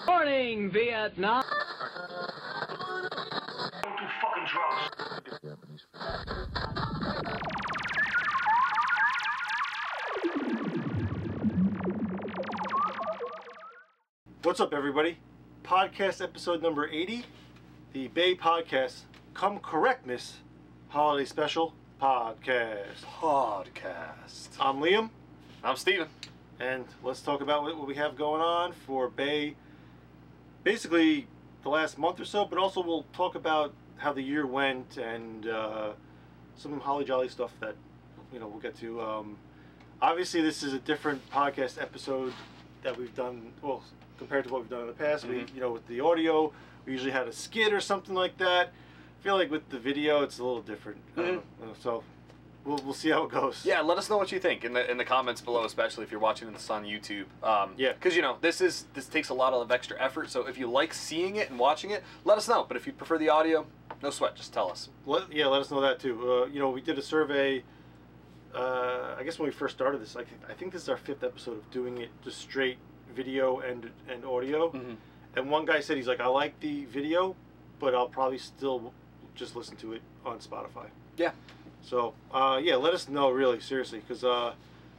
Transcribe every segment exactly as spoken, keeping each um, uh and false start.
Morning, Vietnam. Don't do fucking drugs. What's up, everybody? Podcast episode number eighty, the Bay Podcast Come Correctness Holiday Special Podcast. Podcast. I'm Liam, I'm Steven. and let's talk about what we have going on for Bay, basically the last month or so, but also we'll talk about how the year went and uh, some holly jolly stuff that, you know, we'll get to. Um, obviously, this is a different podcast episode that we've done, well, compared to what we've done in the past. Mm-hmm. We, you know, with the audio, we usually had a skit or something like that. I feel like with the video, it's a little different. Mm-hmm. Uh, so we'll we'll see how it goes. Yeah, let us know what you think in the in the comments below, especially if you're watching this on YouTube. Um, Yeah. Because you know this is this takes a lot of extra effort. So if you like seeing it and watching it, let us know. But if you prefer the audio, no sweat. Just tell us. Let, yeah, let us know that too. Uh, you know, we did a survey. Uh, I guess when we first started this, I, th- I think this is our fifth episode of doing it just straight video and and audio. Mhm. And one guy said he's like, I like the video, but I'll probably still just listen to it on Spotify. Yeah. So uh, yeah, let us know really seriously, because uh,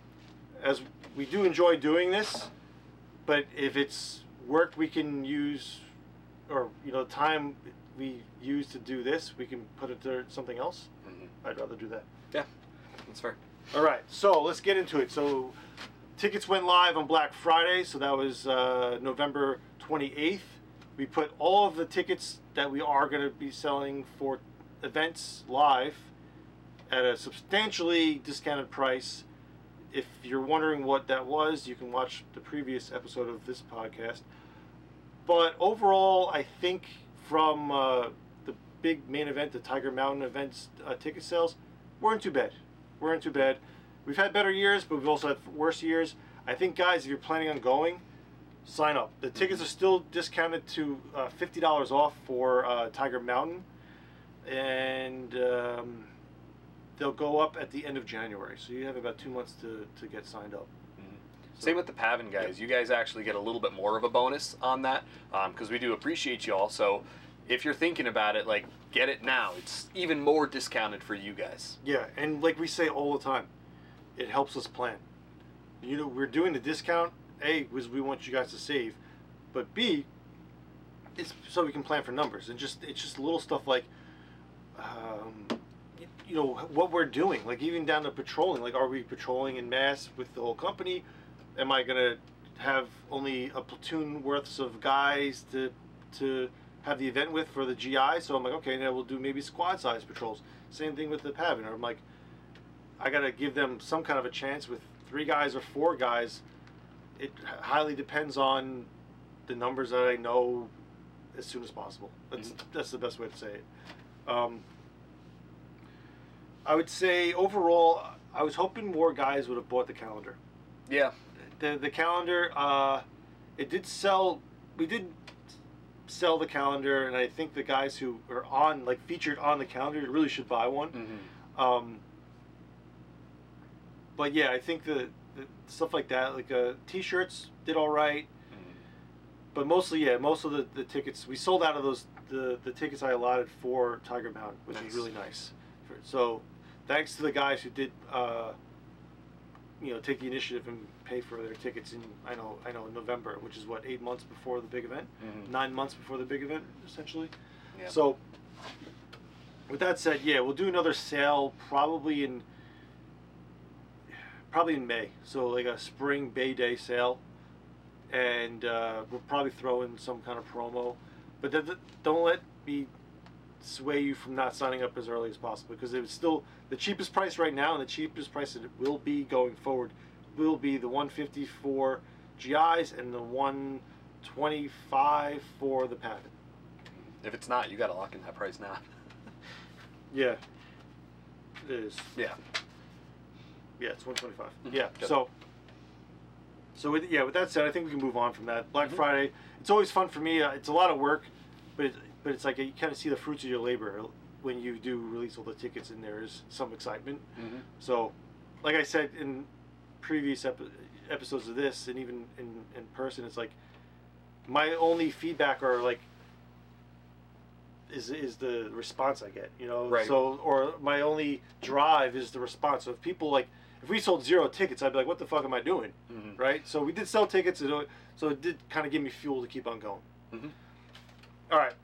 as we do enjoy doing this, but if it's work we can use, or you know, time we use to do this, we can put it to something else. Mhm. I'd rather do that. Yeah. That's fair. All right, so let's get into it. So tickets went live on Black Friday, so that was uh, November twenty-eighth. We put all of the tickets that we are going to be selling for events live at a substantially discounted price. If you're wondering what that was, you can watch the previous episode of this podcast. But overall, I think from uh, the big main event, the Tiger Mountain events uh, ticket sales, weren't too bad. Weren't too bad. We've had better years, but we've also had worse years. I think, guys, if you're planning on going, sign up. The tickets are still discounted to uh, fifty dollars off for uh, Tiger Mountain, and um, they'll go up at the end of January. So you have about two months to, to get signed up. So, Same with the Pavin guys. You guys actually get a little bit more of a bonus on that because we do appreciate you all. So if you're thinking about it, like, get it now. It's even more discounted for you guys. yeah, and like we say all the time, it helps us plan. You know, we're doing the discount, A, because we want you guys to save, but B, it's so we can plan for numbers. And just it's just little stuff like, um, you, you know, what we're doing. Like even down to patrolling. Like, are we patrolling in mass with the whole company? Am I gonna have only a platoon worths of guys to to have the event with for the G I? So I'm like, okay, now we'll do maybe squad size patrols. Same thing with the Pavin. Or I'm like, I gotta give them some kind of a chance with three guys or four guys. It highly depends on the numbers that I know as soon as possible. That's Mm-hmm. that's the best way to say it. Um, I would say overall, I was hoping more guys would have bought the calendar. Yeah. The the calendar, uh, it did sell. We did sell the calendar, and I think the guys who are on, like featured on the calendar, really should buy one. Mm-hmm. Um, but yeah, I think the, the stuff like that, like uh, T-shirts, did all right. Mm-hmm. But mostly, yeah, most of the, the tickets we sold out of those the the tickets I allotted for Tiger Mountain, which Nice. is really nice. For, so, thanks to the guys who did, uh, you know, take the initiative and pay for their tickets in I know I know in November, which is what eight months before the big event, Mhm. nine months before the big event, essentially. Yeah. So, with that said, yeah, we'll do another sale probably in probably in May. So like a spring Bay Day sale, and uh, we'll probably throw in some kind of promo. But th- th- don't let me sway you from not signing up as early as possible, because it's still the cheapest price right now, and the cheapest price that it will be going forward will be the one fifty for G Is and the one twenty-five for the Pavin. If it's not, you got to lock in that price now. Yeah, it is. Yeah. Yeah, it's one twenty-five. Mhm. Yeah. Good. So, so with, yeah, with that said, I think we can move on from that. Black Mhm. Friday, it's always fun for me. Uh, it's a lot of work, but it, but it's like you kind of see the fruits of your labor when you do release all the tickets, and there is some excitement. Mm-hmm. So, like I said in previous epi- episodes of this, and even in, in person, it's like my only feedback or like is is the response I get, you know. Right. So or my only drive is the response. So if people like, if we sold zero tickets, I'd be like, what the fuck am I doing, Mhm. right? So we did sell tickets, so so it did kind of give me fuel to keep on going. Mhm. All right.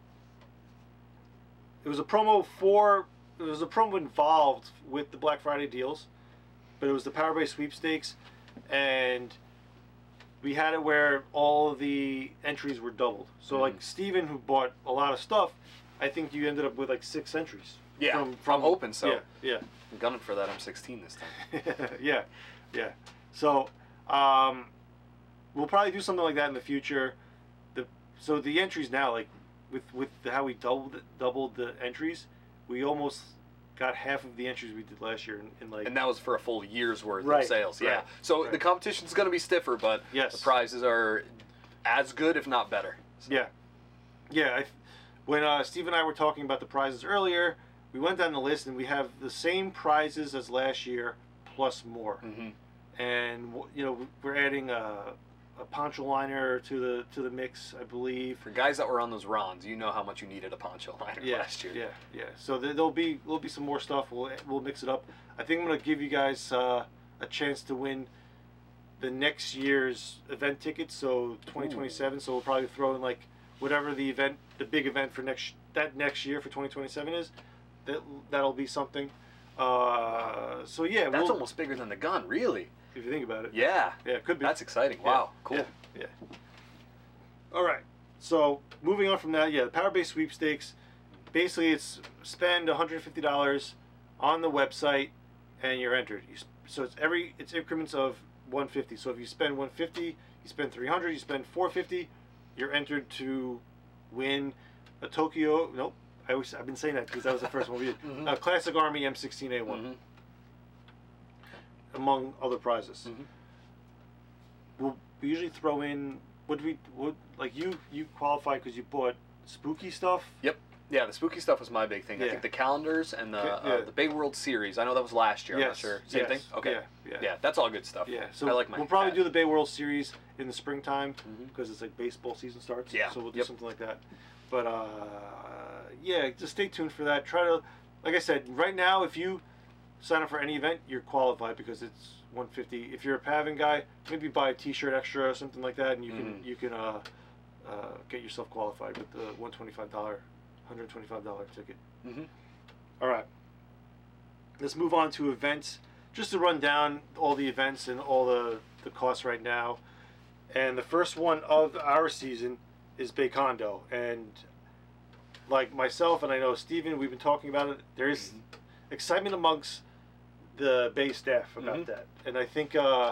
It was a promo for. It was a promo involved with the Black Friday deals, but it was the Power Base sweepstakes, and we had it where all of the entries were doubled. So Mhm. like Steven, who bought a lot of stuff, I think you ended up with like six entries. Yeah, From, I'm from hoping so. Yeah, yeah. I'm gunning for that. I'm sixteen this time. yeah, yeah. So um, we'll probably do something like that in the future. The so the entries now, like with with the, how we doubled it, doubled the entries, we almost got half of the entries we did last year in, in like. And that was for a full year's worth Right, of sales. Yeah. right, So right. the competition's going to be stiffer, but Yes. the prizes are as good, if not better. So, Yeah, yeah. I, when uh, Steve and I were talking about the prizes earlier, we went down the list and we have the same prizes as last year plus more. Mhm. And w- you know we're adding a, a poncho liner to the to the mix, I believe. For guys that were on those Rons, you know how much you needed a poncho liner Yeah, last year. yeah, yeah. So there, there'll be there'll be some more stuff. We'll we'll mix it up. I think I'm gonna give you guys uh, a chance to win the next year's event tickets. So twenty twenty-seven. So we'll probably throw in like whatever the event, the big event for next that next year for twenty twenty-seven is. That that'll be something. Uh, so yeah, That's we'll, almost bigger than the gun, really. if you think about it. Yeah. Yeah, it could be. That's exciting. Yeah, Wow. Cool. Yeah, yeah. All right. So moving on from that, yeah, the Power Base sweepstakes. Basically, it's spend one hundred fifty dollars on the website, and you're entered. You, sp- so it's every it's increments of one hundred fifty. So if you spend one hundred fifty, you spend three hundred, you spend four hundred fifty, you're entered to win a Tokyo. Nope. I always, I've been saying that because that was the first one we did. Mhm. A Classic Army M sixteen A one, Mhm. among other prizes. Mhm. We'll we usually throw in. Would we would like you you qualify because you bought spooky stuff? Yep. Yeah, the spooky stuff was my big thing. I Yeah. think the calendars and the Okay, yeah. uh, the Bay World Series. I know that was last year. I'm not Yes, sure. Same yes, thing. Okay. yeah, yeah. Yeah, that's all good stuff. Yeah, so I like my. we'll probably hat. do the Bay World Series in the springtime Mhm. because it's like baseball season starts. Yeah, So we'll do yep. something like that. But uh, yeah, just stay tuned for that. Try to, like I said, right now if you sign up for any event, you're qualified because it's one hundred fifty. If you're a Pavin guy, maybe buy a T-shirt extra or something like that, and you can Mhm. you can uh, uh, get yourself qualified with the one hundred twenty-five dollar, one hundred twenty-five dollar ticket. Mhm. All right. Let's move on to events. Just to run down all the events and all the, the costs right now. And the first one of our season is Baycondo. And like myself and I know Steven, we've been talking about it. There is excitement amongst the Bay staff about Mhm. that. And I think uh,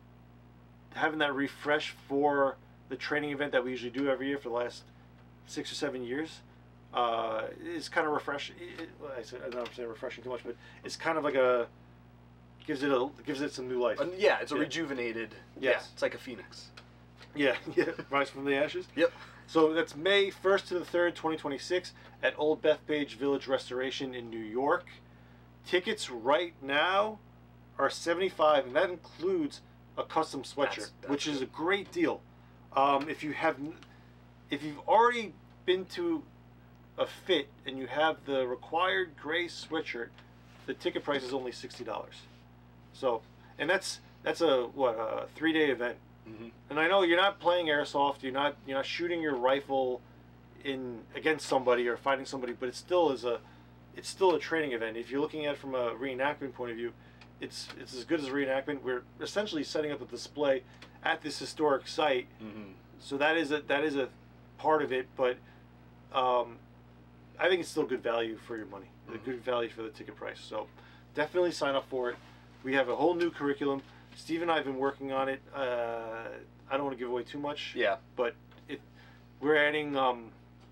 having that refresh for the training event that we usually do every year for the last six or seven years uh, is kind of refreshing. I said I don't know if I'm saying refreshing too much, but it's kind of like a gives it a gives it some new life. And yeah, it's a Yeah. rejuvenated. Yes. Yeah, it's like a phoenix. Yeah, yeah, rise from the ashes. Yep. So that's May first to the third, twenty twenty-six, at Old Bethpage Village Restoration in New York. Tickets right now are seventy-five, and that includes a custom sweatshirt, That's- that's which is good. a great deal. Um, if you have, n- if you've already been to a fit and you have the required gray sweatshirt, the ticket price is only sixty dollars. So, and that's that's a what a three-day event. Mhm. And I know you're not playing airsoft, you're not you're not shooting your rifle in against somebody or fighting somebody, but it still is a it's still a training event. If you're looking at it from a reenactment point of view, it's it's as good as a reenactment. We're essentially setting up a display at this historic site, Mhm. so that is a that is a part of it. But um, I think it's still good value for your money, a Mhm. good value for the ticket price. So definitely sign up for it. We have a whole new curriculum. Steve and I have been working on it. Uh, I don't want to give away too much. Yeah. But it, we're adding um,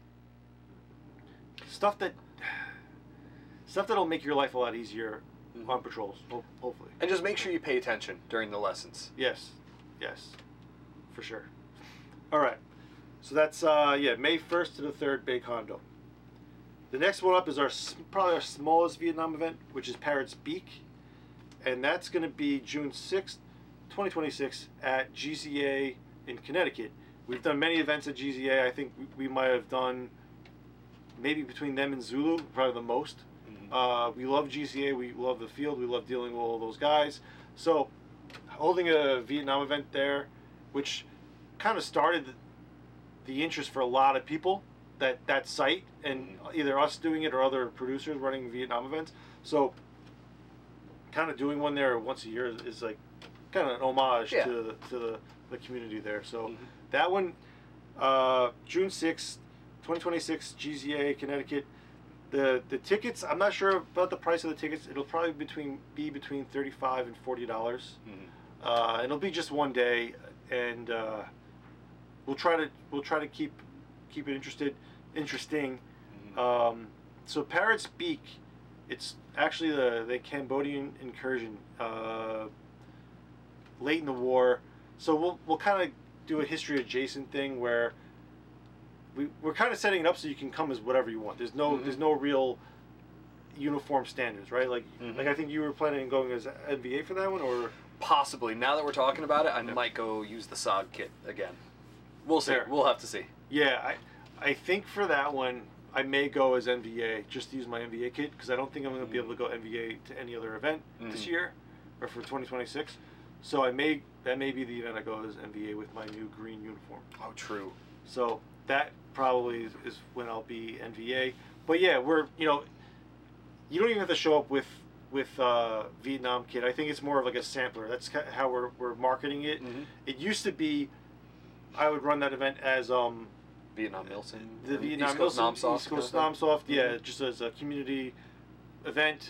stuff that stuff that'll make your life a lot easier Mhm. on patrols. Ho- hopefully. And just make sure you pay attention during the lessons. Yes. Yes. For sure. All right. So that's uh, yeah May first to the third, Bay Condo. The next one up is our s- probably our smallest Vietnam event, which is Parrots Beak, and that's going to be June sixth, twenty twenty-six at G C A in Connecticut. we've done many events at G Z A. I think we, we might have done maybe between them and Zulu probably the most. Mhm. Uh, we love G Z A. We love the field. We love dealing with all those guys. So holding a Vietnam event there, which kind of started the, the interest for a lot of people, that that site, and either us doing it or other producers running Vietnam events. So kind of doing one there once a year is, is like kind of an homage Yeah. to the, to the, the community there. So Mhm. that one, uh, June sixth, twenty twenty-six, G Z A, Connecticut. The the tickets, I'm not sure about the price of the tickets. It'll probably between be between thirty-five and forty dollars. Mhm. Uh, and it'll be just one day, and uh, we'll try to we'll try to keep keep it interested interesting. Mhm. Um, so Parrot's Beak, it's actually the the Cambodian incursion uh, late in the war. So we'll we'll kind of do a history adjacent thing where we we're kind of setting it up so you can come as whatever you want. There's no Mhm. there's no real uniform standards, right? Like Mhm. like I think you were planning on going as N V A for that one, or Possibly. Now that we're talking about it, I Yeah. might go use the S O G kit again. We'll see. Fair. We'll have to see. yeah, I I think for that one I may go as N V A just to use my N V A kit because I don't think I'm going to be able to go N V A to any other event this Mhm. year or for twenty twenty-six. So I may that may be the event I go as N V A with my new green uniform. Oh, true. So that probably is, is when I'll be N V A. But yeah, we're you know, you don't even have to show up with with uh, Vietnam kit. I think it's more of like a sampler. That's ki- how we're we're marketing it. Mhm. It used to be, I would run that event as um Vietnam Milson. the and Vietnam East Coast Milson, Namsoft East Coast kind of thing. Namsoft, yeah, Mhm. just as a community event.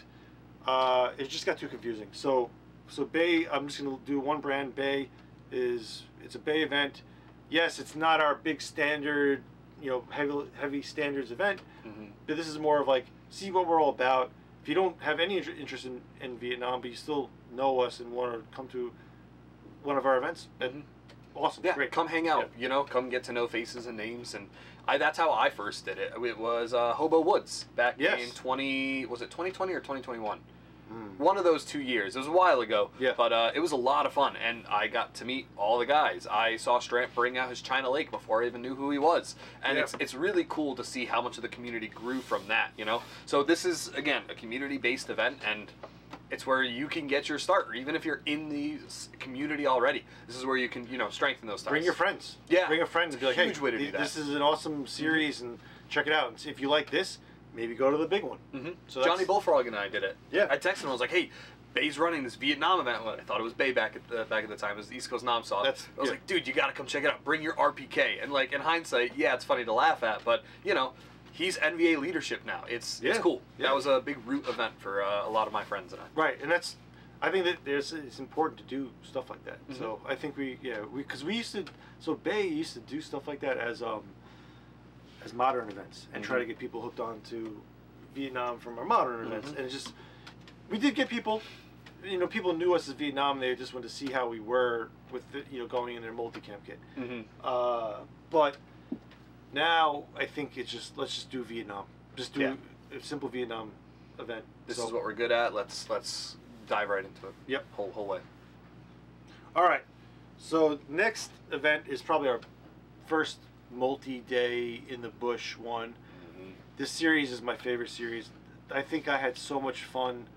Uh, it just got too confusing. So so Bay, I'm just gonna do one brand. Bay is it's a Bay event. Yes, it's not our big standard, you know, heavy heavy standards event, Mhm. but this is more of like see what we're all about. If you don't have any inter- interest in, in Vietnam, but you still know us and want to come to one of our events, then Mhm. awesome, Yeah, great. come hang out. You know, come get to know faces and names, and I. That's how I first did it. It was uh, Hobo Woods back Yes. in twenty. Was it twenty twenty or twenty twenty-one? Mm. One of those two years. It was a while ago. Yeah. But uh, it was a lot of fun, and I got to meet all the guys. I saw Stramp bring out his China Lake before I even knew who he was, and Yeah. it's it's really cool to see how much of the community grew from that. You know, so this is again a community-based event, and it's where you can get your start, or even if you're in the s- community already. This is where you can you know strengthen those ties. Bring your friends. Yeah. Bring a friend and be like, hey, Huge way to do th- that. this is an awesome series, and check it out. And see if you like this, maybe go to the big one. hmm So Johnny that's- Bullfrog and I did it. Yeah. I texted him. I was like, "Hey, Bay's running this Vietnam event." Well, I thought it was Bay back at the back at the time. It was the East Coast Namsoft. That's- I was yeah. like, "Dude, you got to come check it out. Bring your R P K." And like in hindsight, yeah, it's funny to laugh at, but you know, he's N V A leadership now. It's it's Yeah. cool. Yeah. That was a big root event for uh, a lot of my friends and I. Right, and that's, I think that there's it's important to do stuff like that. Mhm. So I think we yeah we because we used to so Bay used to do stuff like that as um as modern events and try Mhm. to get people hooked on to Vietnam from our modern events, Mhm. and it's just we did get people. You know, people knew us as Vietnam. They just wanted to see how we were with the, you know going in their multicam kit. Mm-hmm. Uh, but now I think it's just let's just do Vietnam. Just do Yeah. a simple Vietnam event. This So- is what we're good at. Let's let's dive right into it. Yep. Whole whole way. All right. So next event is probably our first multi-day in the bush one. Mm-hmm. This series is my favorite series. I think I had so much fun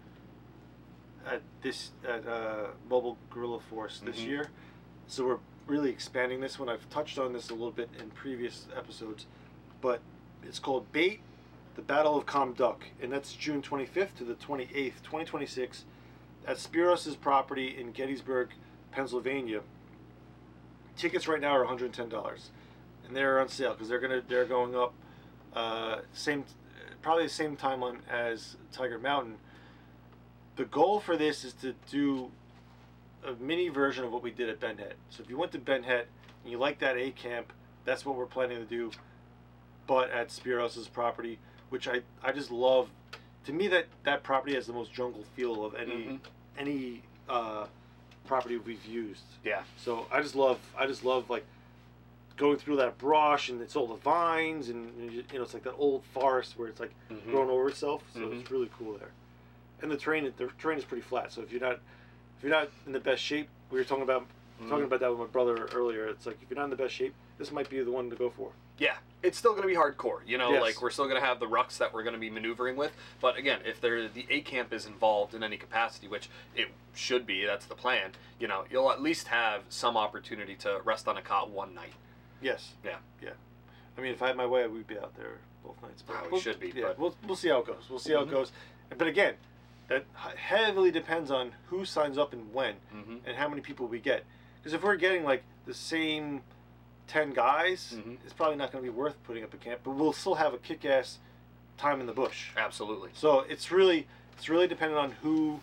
at this at uh, Mobile Guerrilla Force this Mhm. year. So we're really expanding this one. I've touched on this a little bit in previous episodes, but it's called Bait, the Battle of Com Duck, and that's June twenty-fifth to the twenty-eighth, twenty twenty-six, at Spiros' property in Gettysburg, Pennsylvania. Tickets right now are one hundred ten dollars, and they're on sale because they're gonna they're going up uh, same probably the same timeline as Tiger Mountain. The goal for this is to do a mini version of what we did at Ben Het. So if you went to Ben Het and you like that A camp, that's what we're planning to do, but at Spiros' property, which I, I just love. To me, that, that property has the most jungle feel of any Mhm. any uh, property we've used. Yeah. So I just love I just love like going through that brush, and it's all the vines, and you know it's like that old forest where it's like Mhm. growing over itself. So Mhm. it's really cool there. And the terrain the terrain is pretty flat. So if you're not if you're not in the best shape, we were talking about Mm-hmm. Talking about that with my brother earlier, it's like if you're not in the best shape, this might be the one to go for. Yeah, it's still going to be hardcore. You know, Yes. like we're still going to have the rucks that we're going to be maneuvering with. But again, if there the A camp is involved in any capacity, which it should be, that's the plan. You know, you'll at least have some opportunity to rest on a cot one night. Yes. Yeah. Yeah. I mean, if I had my way, we'd be out there both nights. Oh, we we'll, should be, Yeah, but- we'll we'll see how it goes. We'll see how Mhm. it goes. But again, that heavily depends on who signs up and when, Mm-hmm. and how many people we get. Because if we're getting like the same ten guys, Mhm. it's probably not going to be worth putting up a camp. But we'll still have a kick-ass time in the bush. Absolutely. So it's really it's really dependent on who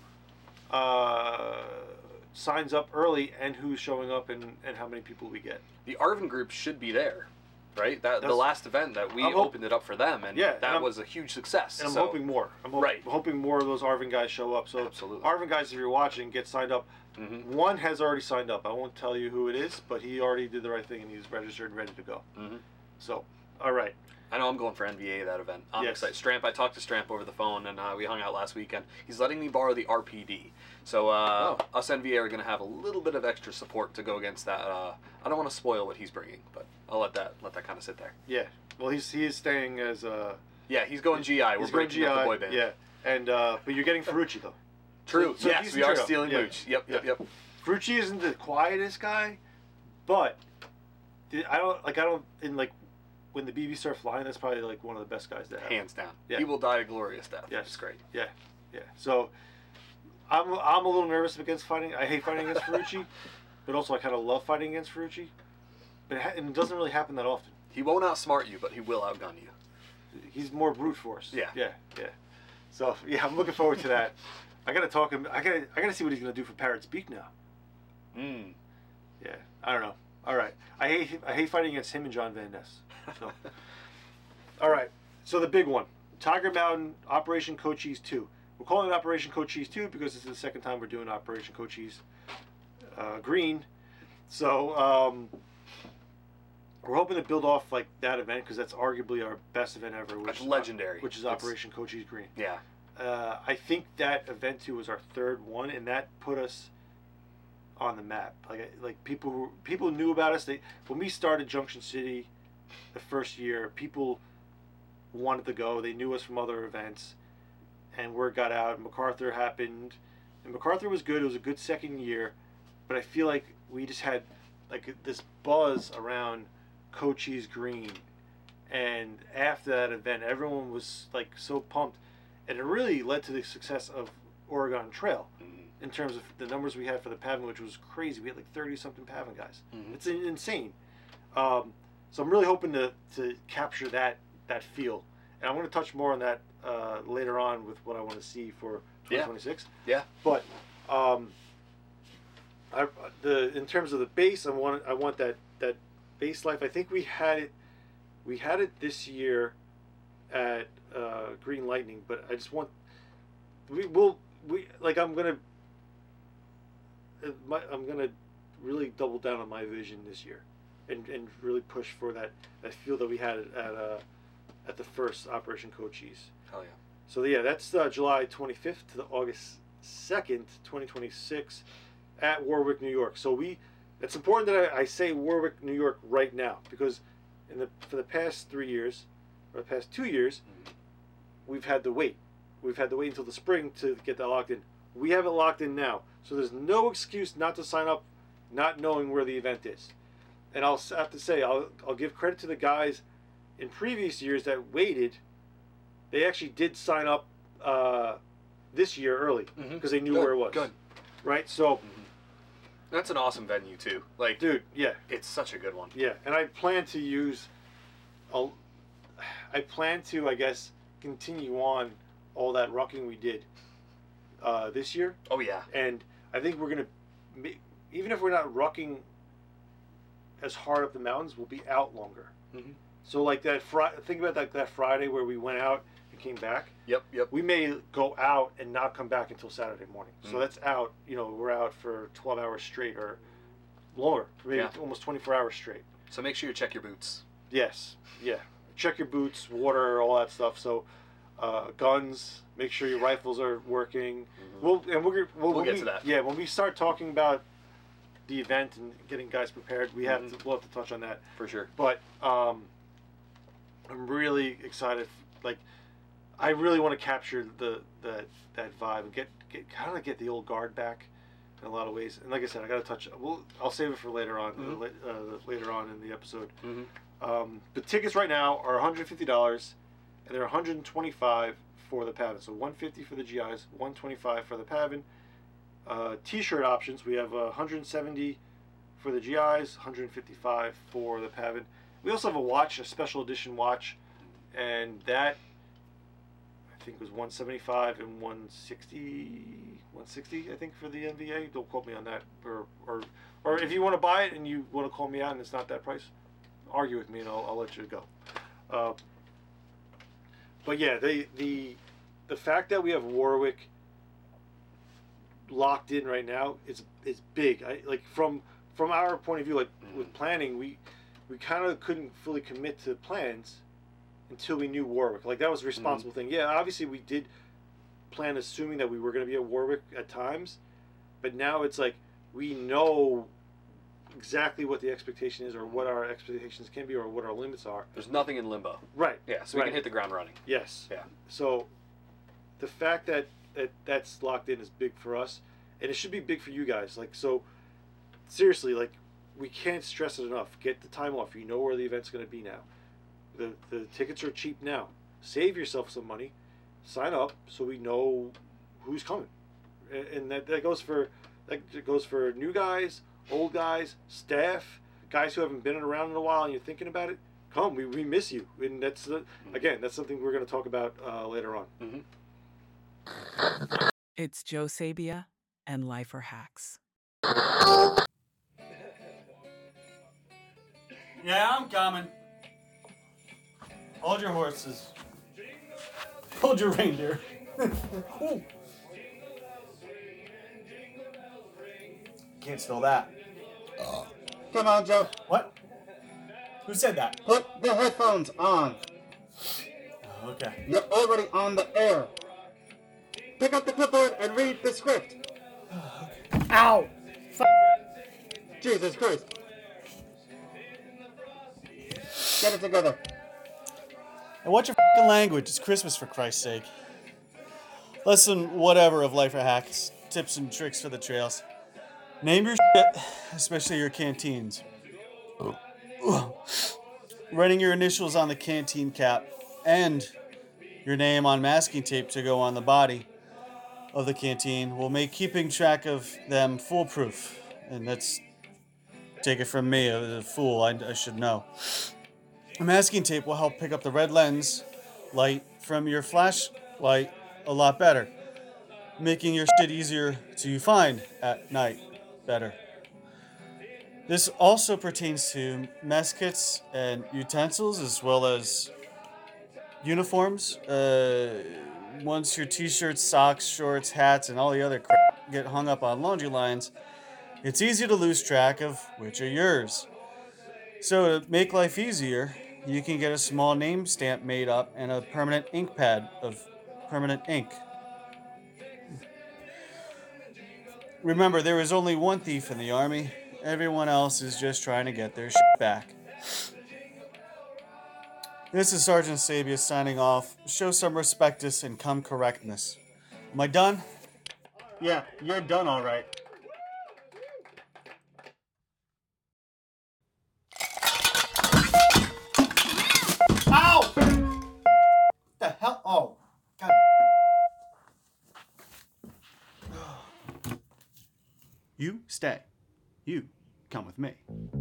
uh, signs up early and who's showing up and, and how many people we get. The Arvin group should be there, right? That the That's- last event that we I'm hop- opened it up for them, and Yeah, and that I'm- was a huge success. And I'm so, hoping more. I'm hop- Right. hoping more of those Arvin guys show up. So Absolutely. Arvin guys, if you're watching, get signed up. Mhm. One has already signed up. I won't tell you who it is, but he already did the right thing and he's registered and ready to go. Mhm. So, all right. I know I'm going for N B A that event. I'm Yes. excited. Stramp, I talked to Stramp over the phone, and uh, we hung out last weekend. He's letting me borrow the R P D. So uh, Oh. us N B A are going to have a little bit of extra support to go against that. Uh, I don't want to spoil what he's bringing, but I'll let that let that kind of sit there. Yeah. Well, he's he is staying as uh, Yeah, he's going G I. We're he's going breaking G up the I. boy band. Yeah. And uh, but you're getting Ferrucci though. True. So- so yes, decent we are trio. stealing Yeah. Mooch. Yep, yep, Yeah. yep. Ferrucci isn't the quietest guy, but the- I don't like I don't in like when the B B start flying, that's probably like one of the best guys to have. Hands down. Yeah. He will die a glorious death. Yes. It's great. Yeah, yeah. So I'm I'm a little nervous against fighting. I hate fighting against Ferrucci, but also I kind of love fighting against Ferrucci. But it, ha- and it doesn't really happen that often. He won't outsmart you, but he will outgun you. He's more brute force. Yeah. yeah, yeah. So yeah, I'm looking forward to that. I gotta talk him. I gotta I gotta see what he's gonna do for Parrot's Beak now. Mm. Yeah, I don't know. All right, I hate I hate fighting against him and John Van Ness. So. All right, so the big one, Tiger Mountain Operation Cochise two. We're calling it Operation Cochise two because this is the second time we're doing Operation Cochise uh, Green. So um, we're hoping to build off like that event because that's arguably our best event ever. Which That's is, legendary. Which is It's- Operation Cochise Green. Yeah. Uh, I think that event two was our third one, and that put us on the map. Like like people who, people knew about us. They when we started Junction City, the first year, people wanted to go. They knew us from other events, and word got out. MacArthur happened, and MacArthur was good. It was a good second year, but I feel like we just had like this buzz around Cochise Green, and after that event, everyone was like so pumped. And it really led to the success of Oregon Trail Mm-hmm. in terms of the numbers we had for the Pavin, which was crazy. We had like thirty something Pavin guys. Mhm. It's in- insane. Um, so I'm really hoping to, to capture that that feel. And I'm going to touch more on that uh, later on with what I want to see for twenty twenty-six. Yeah. But um, I, the in terms of the base, I want I want that that base life. I think we had it we had it this year at uh, Green Lightning, but I just want we will we like I'm gonna uh, my, I'm gonna really double down on my vision this year, and, and really push for that, that feel that we had at uh, at the first Operation Cochise. Hell yeah. So yeah, that's uh, July twenty-fifth to the August second, twenty twenty-six, at Warwick, New York. So we, it's important that I, I say Warwick, New York right now because in the for the past three years, or the past two years, Mhm. we've had to wait. We've had to wait until the spring to get that locked in. We have it locked in now, so there's no excuse not to sign up, not knowing where the event is. And I'll s- have to say, I'll I'll give credit to the guys in previous years that waited. They actually did sign up uh, this year early because Mhm. they knew Good, where it was. Good. Right. So, That's an awesome venue too. Like, dude, yeah, it's such a good one. yeah. And I plan to use, a, I plan to, I guess, continue on all that rocking we did uh, this year. Oh yeah. And I think we're gonna, ma- even if we're not rocking as hard up the mountains, we'll be out longer. Mhm. So like that Friday, think about that that Friday where we went out and came back. Yep. Yep. We may go out and not come back until Saturday morning. So Mm. that's out. You know, we're out for twelve hours straight or longer, maybe Yeah. almost twenty-four hours straight. So make sure you check your boots. Yes, yeah. Check your boots, water, all that stuff. So, uh, guns. Make sure your rifles are working. We'll and we're we'll, We'll when get we, to that. Yeah, when we start talking about the event and getting guys prepared. We have Mhm. to, we'll have to touch on that. For sure. But um, I'm really excited. Like, I really want to capture the that that vibe and get get kind of get the old guard back in a lot of ways. And like I said, I got to touch. We'll, I'll save it for later on. Mhm. Uh, uh, later on in the episode. Mm-hmm. Um, the tickets right now are one hundred fifty dollars, and they're one hundred twenty-five dollars for the Pavin. So one hundred fifty dollars for the G Is, one hundred twenty-five dollars for the Pavin. Uh, T-shirt options, we have uh, one hundred seventy dollars for the G Is, one hundred fifty-five dollars for the Pavin. We also have a watch, a special edition watch, and that I think was one hundred seventy-five dollars and one hundred sixty dollars, one hundred sixty dollars I think for the N V A. Don't quote me on that. Or or, or if you want to buy it and you want to call me out and it's not that price, argue with me and I'll, I'll let you go. Uh, but yeah, the the the fact that we have Warwick locked in right now is is big. I like from from our point of view, like Mm-hmm. with planning, we we kind of couldn't fully commit to plans until we knew Warwick. Like that was a responsible Mm-hmm. thing. Yeah, obviously we did plan assuming that we were going to be at Warwick at times, but now it's like we know exactly what the expectation is, or what our expectations can be, or what our limits are. There's nothing in limbo. Right. Yeah, so we Right. can hit the ground running. Yes. Yeah. So the fact that, that that's locked in is big for us, and it should be big for you guys. Like, so seriously, like, we can't stress it enough. Get the time off. You know where the event's going to be now. The the tickets are cheap now. Save yourself some money. Sign up so we know who's coming, and, and that, that goes for that goes for new guys, old guys, staff, guys who haven't been around in a while, and you're thinking about it. Come, we, we miss you, and that's uh, again that's something we're going to talk about uh, later on. Mm-hmm. It's Joe Sabia and Lifer Hacks. Yeah, I'm coming. Hold your horses. Hold your reindeer. Ooh. Can't spell that. Come on, Joe. What? Who said that? Put the headphones on. Okay. You're already on the air. Pick up the clipboard and read the script. Ow! Jesus Christ. Get it together. And what's your f***ing language? It's Christmas, for Christ's sake. Listen, whatever of Lifer Hacks, tips and tricks for the trails. Name your shit, especially your canteens. Writing your initials on the canteen cap and your name on masking tape to go on the body of the canteen will make keeping track of them foolproof. And that's, take it from me, a fool, I, I should know. Masking tape will help pick up the red lens light from your flashlight a lot better, making your shit easier to find at night better. This also pertains to mess kits and utensils as well as uniforms. Uh, once your t-shirts, socks, shorts, hats, and all the other crap get hung up on laundry lines, it's easy to lose track of which are yours. So to make life easier, you can get a small name stamp made up and a permanent ink pad of permanent ink. Remember, there is only one thief in the army. Everyone else is just trying to get their shit back. This is Sergeant Sabia signing off. Show some respectus and come correctness. Am I done? Yeah, you're done all right. Ow! What the hell? Oh, God. You stay. You come with me.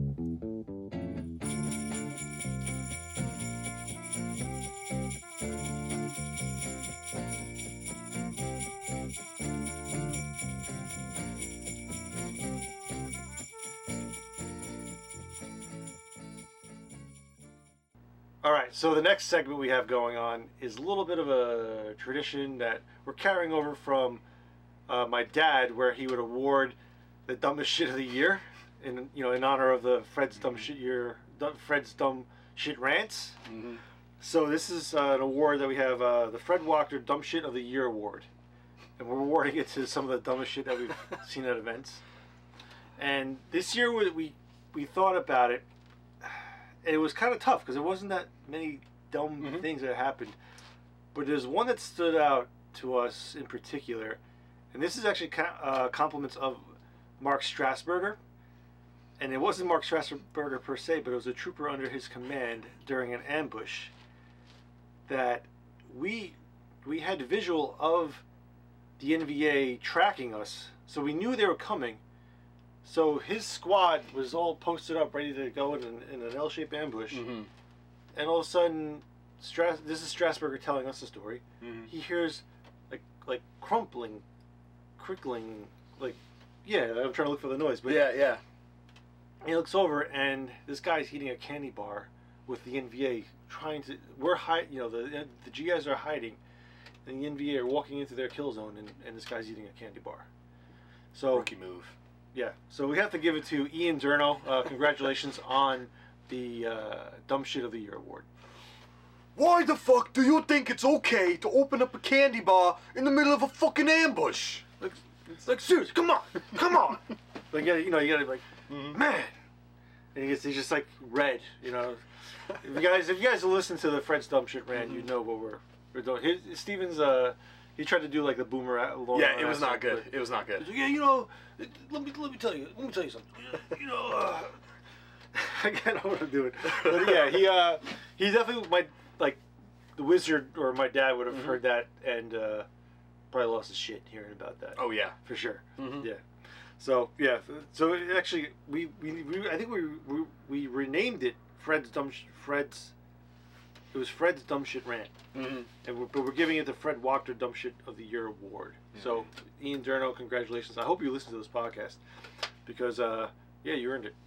All right, so the next segment we have going on is a little bit of a tradition that we're carrying over from uh, my dad, where he would award the dumbest shit of the year, in you know in honor of the Fred's dumb shit year, Fred's dumb shit rants. Mm-hmm. So this is uh, an award that we have, uh, the Fred Walker Dumb Shit of the Year award, and we're awarding it to some of the dumbest shit that we've seen at events. And this year we we, we thought about it, and it was kind of tough because there wasn't that many dumb Mhm. things that happened. But there's one that stood out to us in particular, and this is actually ca- uh, compliments of Mark Strasburger. And it wasn't Mark Strasburger per se, but it was a trooper under his command during an ambush that we we had visual of the N V A tracking us, so we knew they were coming. So his squad was all posted up, ready to go in an, in an L-shaped ambush. Mm-hmm. And all of a sudden, Stras- this is Strasburger telling us the story. Mm-hmm. He hears like like crumpling, crickling, like yeah. I'm trying to look for the noise, but Yeah, yeah. he looks over and this guy's eating a candy bar with the N V A trying to. We're hide, you know, the the G Is are hiding, and the N V A are walking into their kill zone, and, and this guy's eating a candy bar. So Rookie move. yeah, so we have to give it to Ian Durno. Uh, congratulations on the uh, Dumb Shit of the Year award. Why the fuck do you think it's okay to open up a candy bar in the middle of a fucking ambush? Like, it's like seriously, come on, come on. Like yeah, you know, you gotta be like, Mhm. man. And he gets, he's just like red, you know. If you guys, if you guys listen to the Fred's Dumb Shit rant, you know what we're we're doing. His, Steven's uh, he tried to do like the boomer. Long Yeah, it was accent, not good. but- It was not good. He's like, yeah, you know, it- let me let me tell you, let me tell you something. You know, uh, I can't know what I'm doing, but yeah, he uh, he definitely my like the wizard or my dad would have Mhm. heard that and uh, probably lost his shit hearing about that. Oh yeah. For sure. Mhm. Yeah. So yeah. So it actually, we, we, we I think we, we we renamed it Fred's Dumb Sh- Fred's. It was Fred's Dumb Shit Rant, Mm-hmm. and we're, but we're giving it the Fred Wachter Dumb Shit of the Year award. So Ian Durno, congratulations! I hope you listen to this podcast because uh, yeah, you earned it.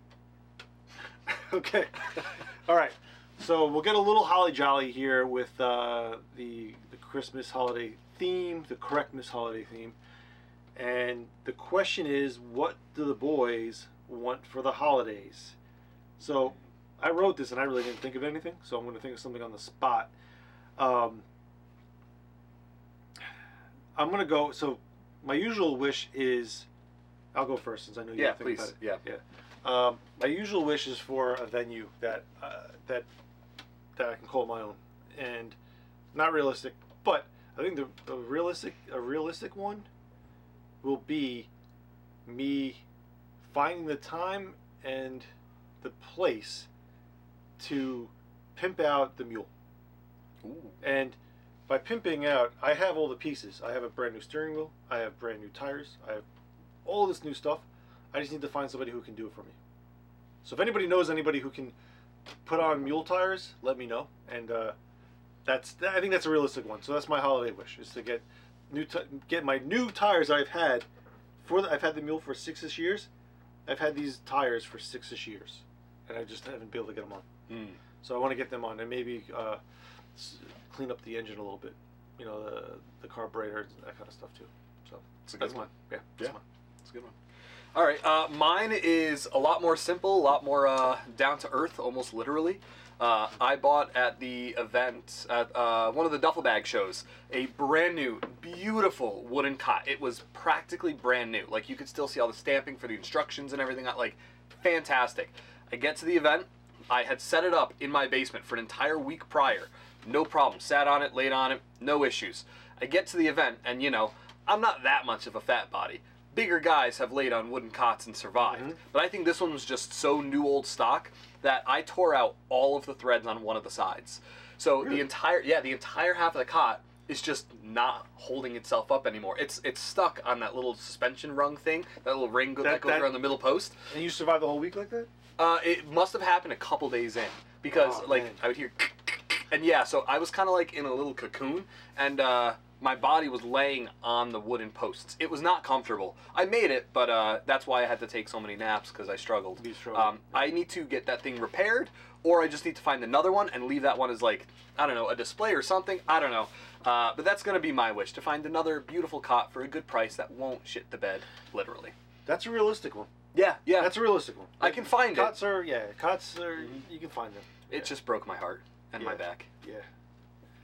Okay. All right. So we'll get a little holly jolly here with uh, the the Christmas holiday theme, the Correctmas holiday theme. And the question is, what do the boys want for the holidays? So I wrote this and I really didn't think of anything, so I'm going to think of something on the spot. Um, I'm going to go, so my usual wish is, I'll go first since I know you Yeah, have to think please. about it. Yeah. Yeah. Um, my usual wish is for a venue that uh, that that I can call my own, and not realistic, but I think the, the realistic a realistic one will be me finding the time and the place to pimp out the mule. Ooh. And by pimping out, I have all the pieces. I have a brand new steering wheel. I have brand new tires. I have all this new stuff. I just need to find somebody who can do it for me. So if anybody knows anybody who can put on mule tires, let me know. And uh, that's I think that's a realistic one. So that's my holiday wish, is to get new t- get my new tires I've had for the, I've had the mule for six-ish years. I've had these tires for six-ish years, and I just haven't been able to get them on. Mm. So I want to get them on and maybe uh, s- clean up the engine a little bit, you know, the the carburetor, that kind of stuff too. So It's a that's good one. mine. Yeah, that's Yeah. mine. That's a good one. All right, uh, mine is a lot more simple, a lot more uh, down to earth, almost literally. Uh, I bought at the event at uh, one of the duffel bag shows a brand new, beautiful wooden cot. It was practically brand new. Like you could still see all the stamping for the instructions and everything. Like fantastic. I get to the event. I had set it up in my basement for an entire week prior. No problem. Sat on it, laid on it, no issues. I get to the event, and you know, I'm not that much of a fat body. Bigger guys have laid on wooden cots and survived. Mm-hmm. But I think this one was just so new old stock that I tore out all of the threads on one of the sides. So Really? the entire, yeah, the entire half of the cot is just not holding itself up anymore. It's it's stuck on that little suspension rung thing, that little ring go- that, That- goes that- around the middle post. And you survived the whole week like that? Uh, it must have happened a couple days in because Oh, like man. I would hear, and yeah, so I was kind of like in a little cocoon, and uh, my body was laying on the wooden posts. It was not comfortable. I made it, but uh, that's why I had to take so many naps because I struggled. You struggled, Um, I need to get that thing repaired, or I just need to find another one and leave that one as like, I don't know, a display or something. I don't know. Uh, but that's gonna be my wish, to find another beautiful cot for a good price that won't shit the bed, literally. That's a realistic one. Yeah, yeah. That's a realistic one. I can find it. Cots are, yeah, cots are, you can find them. It just broke my heart and my Yeah. back. Yeah.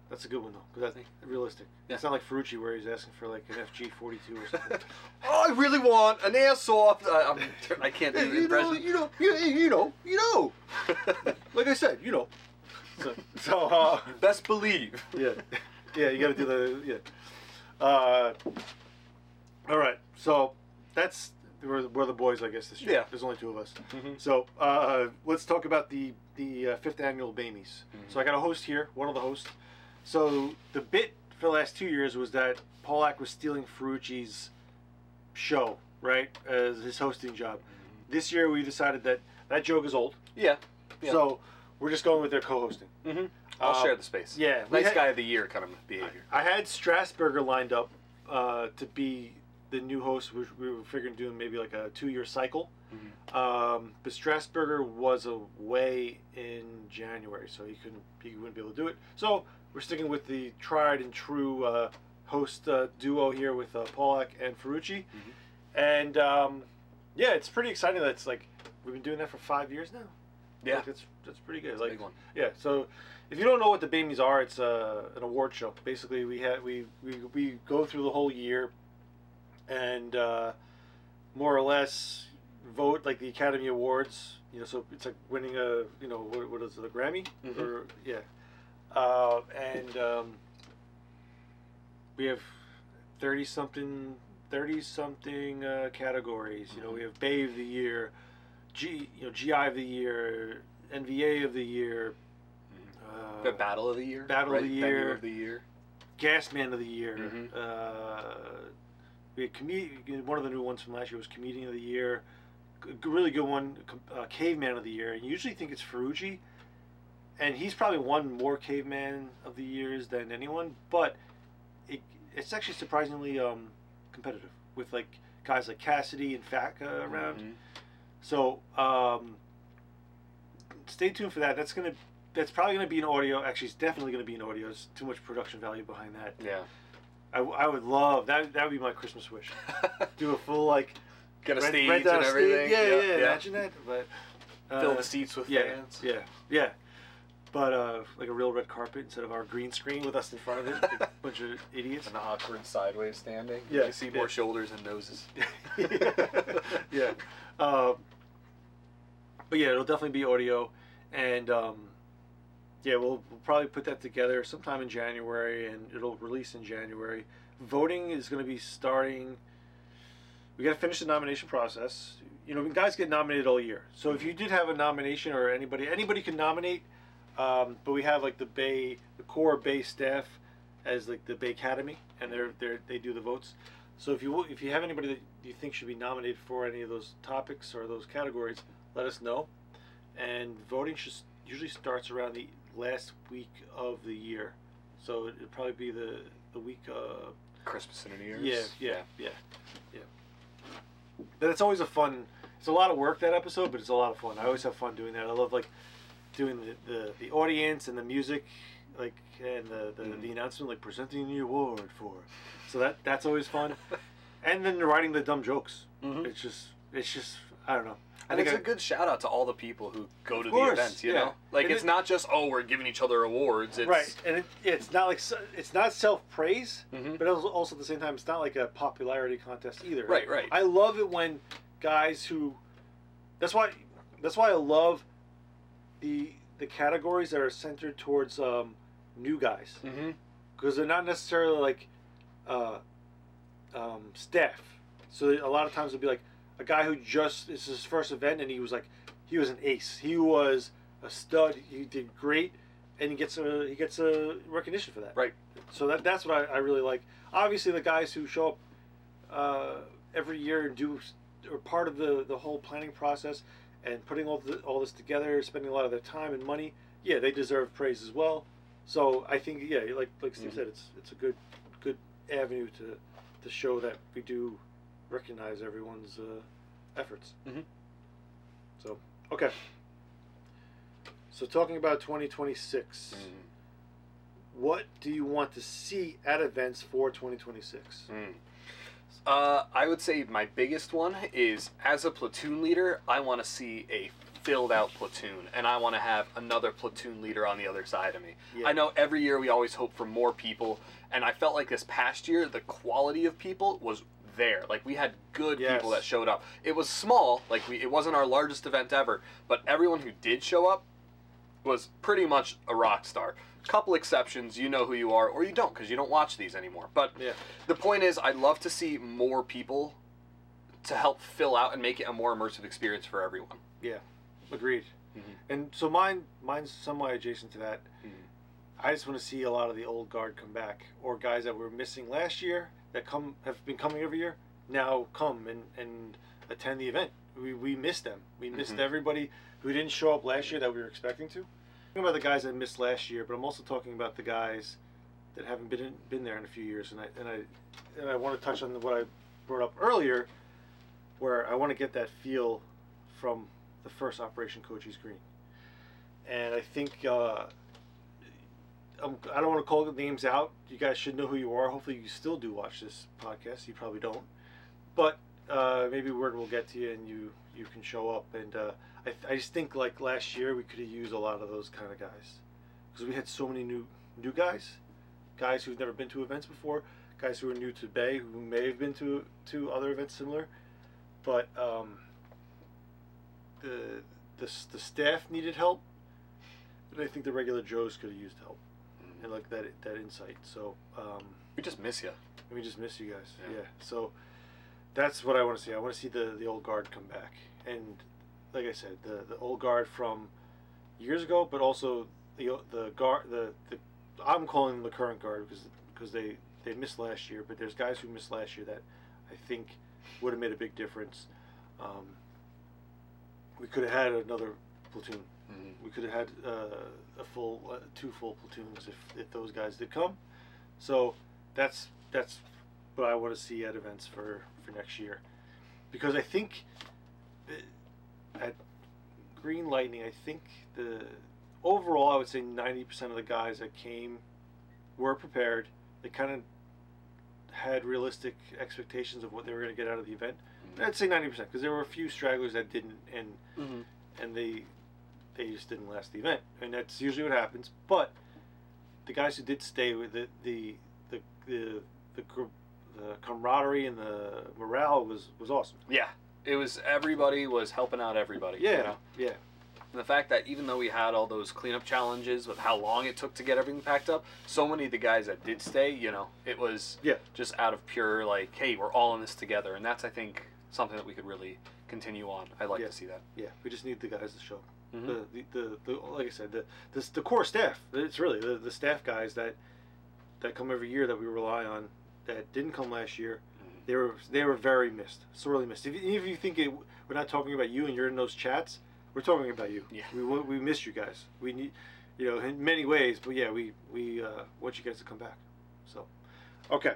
That's a good one though, because that's realistic. Yeah. It's not like Ferrucci where he's asking for like an F G forty-two or something. Oh, I really want an airsoft. Uh, I'm, I can't do Hey, an you know, impression. you know, you, you know, you know. Like I said, you know. So, so uh, Best believe. yeah, yeah, you got to do the yeah. Uh, all right, so that's we're, we're the boys, I guess. This year, Yeah. there's only two of us. Mhm. So uh, let's talk about the the uh, fifth annual Bamies. Mhm. So I got a host here, one of the hosts. So the bit for the last two years was that Polak was stealing Ferrucci's show, right, as his hosting job. This year we decided that that joke is old, Yeah. Yeah. so we're just going with their co-hosting. Mm-hmm. I'll Uh, share the space. yeah, we Nice had- guy of the year kind of behavior. I had Strasburger lined up uh, to be the new host. We, we were figuring doing maybe like a two-year cycle. Mhm. Um, but Strasburger was away in January, so he couldn't, he wouldn't be able to do it. So we're sticking with the tried and true uh, host uh, duo here with uh, Polak and Ferrucci. Mhm. And um, yeah, it's pretty exciting. That it's like we've been doing that for five years now. Yeah. Like, that's that's pretty good. It's a Like, big one. yeah. So if you don't know what the Bamies are, it's uh, an award show. Basically, we had we, we we go through the whole year, and uh, more or less vote like the Academy Awards. You know, so it's like winning a you know what, what is it, the Grammy Mhm. or yeah, uh, and um, we have thirty something thirty something uh, categories. You know, we have Bay of the Year, G you know G I of the Year, N V A of the Year. Uh, The Battle of the Year. Battle of right? the Venue Year. of the Year. Gas Man of the Year. Mhm. Uh, we had com- one of the new ones from last year was Comedian of the Year. G- really good one, com- uh, Caveman of the Year. And you usually think it's Ferrucci, and he's probably won more Caveman of the Years than anyone. But it, it's actually surprisingly um, competitive with like guys like Cassidy and Fatka around. Mhm. So um, stay tuned for that. That's gonna. That's probably going to be an audio. Actually, it's definitely going to be an audio. There's too much production value behind that. Yeah. I, I would love that. That would be my Christmas wish. Do a full like Get a rent- stage rent out and a everything. Stage. Yeah, yeah, Imagine that. But uh, Fill the seats with yeah, fans. Yeah, yeah. But uh, like a real red carpet instead of our green screen with us in front of it, like a bunch of idiots. An awkward sideways standing. Yeah, You see yeah. more shoulders and noses. yeah. Um, but yeah, it'll definitely be audio, and um, yeah, we'll, we'll probably put that together sometime in January, and it'll release in January. Voting is going to be starting. We got to finish the nomination process. You know, guys get nominated all year. So if you did have a nomination, or anybody, anybody can nominate. Um, but we have like the Bay, the core Bay staff, as like the Bay Academy, and they're they they do the votes. So if you if you have anybody that you think should be nominated for any of those topics or those categories, let us know. And voting should, usually starts around the last week of the year, so it'll probably be the the week. Uh, Christmas and New Year's. yeah, yeah, yeah, yeah. But it's always a fun. It's a lot of work, that episode, but it's a lot of fun. I always have fun doing that. I love like doing the the, the audience and the music, like and the the, Mhm. the announcement, like presenting the award for. So that that's always fun. And then writing the dumb jokes. Mhm. It's just it's just I don't know. I And think it's I- a good shout out to all the people who go to course, the events, you yeah. know? Like, And it's it- not just, oh, we're giving each other awards. It's, right, and it, it's not like se- it's not self praise, Mhm. but also, also at the same time, it's not like a popularity contest either. Right, right. I love it when guys who. That's why. That's why I love the the categories that are centered towards um, new guys, Mm-hmm. because they're not necessarily like uh, um, staff. So a lot of times it'll be like a guy who just it's his first event and he was like he was an ace. He was a stud. He did great, and he gets a he gets a recognition for that. Right. So that that's what I, I really like. Obviously, the guys who show up uh, every year and do are part of the the whole planning process and putting all the, all this together, spending a lot of their time and money. Yeah, they deserve praise as well. So I think yeah, like like Steve Mhm. said, it's it's a good good avenue to to show that we do recognize everyone's uh, efforts. Mhm. So okay. So talking about twenty twenty-six, Mm. what do you want to see at events for twenty twenty-six? Mm. Uh, I would say my biggest one is, as a platoon leader, I want to see a filled out platoon, and I want to have another platoon leader on the other side of me. Yeah. I know every year we always hope for more people, and I felt like this past year the quality of people was there. Like, we had good Yes. people that showed up. It was small, like we it wasn't our largest event ever, but everyone who did show up was pretty much a rock star. Couple exceptions, you know who you are, or you don't because you don't watch these anymore. But Yeah. the point is, I'd love to see more people to help fill out and make it a more immersive experience for everyone. Yeah, agreed. Mhm. And so mine, mine's somewhat adjacent to that. Mhm. I just want to see a lot of the old guard come back, or guys that were missing last year that come have been coming every year now come and, and attend the event. We we missed them. We missed Mhm. everybody who didn't show up last year that we were expecting to. I'm talking about the guys that missed last year, but I'm also talking about the guys that haven't been in, been there in a few years. And I and I and I want to touch on what I brought up earlier, where I want to get that feel from the first Operation Cochise Green. And I think uh, I'm, I don't want to call the names out. You guys should know who you are. Hopefully you still do watch this podcast. You probably don't. But uh, maybe word will get to you and you, you can show up. And uh, I, I just think like last year we could have used a lot of those kind of guys. Because we had so many new new guys. Guys who've never been to events before. Guys who are new to Bay who may have been to, to other events similar. But um, the, the the staff needed help, and I think the regular Joes could have used help, and like that that insight. So um, We just miss you. we just miss you guys. Yeah. Yeah. So that's what I want to see. I want to see the the old guard come back, and like I said, the the old guard from years ago, but also the the guard the, the I'm calling them the current guard because because they they missed last year, but there's guys who missed last year that I think would have made a big difference. Um, we could have had another platoon. Mhm. We could have had uh, a full, uh, two full platoons if, if those guys did come. So that's that's what I want to see at events for, for next year, because I think uh, at Green Lightning, I think the overall I would say ninety percent of the guys that came were prepared. They kind of had realistic expectations of what they were going to get out of the event. I'd say ninety percent because there were a few stragglers that didn't, and Mhm. and they they just didn't last the event, and that's usually what happens. But the guys who did stay with it, the the the the, gr- the camaraderie and the morale was was awesome. Yeah, it was, everybody was helping out everybody. Yeah, You know? yeah, And the fact that even though we had all those cleanup challenges with how long it took to get everything packed up, so many of the guys that did stay, you know, it was yeah. just out of pure, like, hey, we're all in this together. And that's, I think, something that we could really continue on. I'd like Yeah. to see that. Yeah, we just need the guys to show. Mhm. The, the, the, the like I said, the, the the core staff. It's really the, the staff guys that that come every year that we rely on that didn't come last year. Mhm. They were they were very missed, sorely missed. If, even if you think it, we're not talking about you and you're in those chats, we're talking about you. Yeah. We wa- we miss you guys. We need, you know, in many ways. But yeah, we we uh, want you guys to come back. So, okay.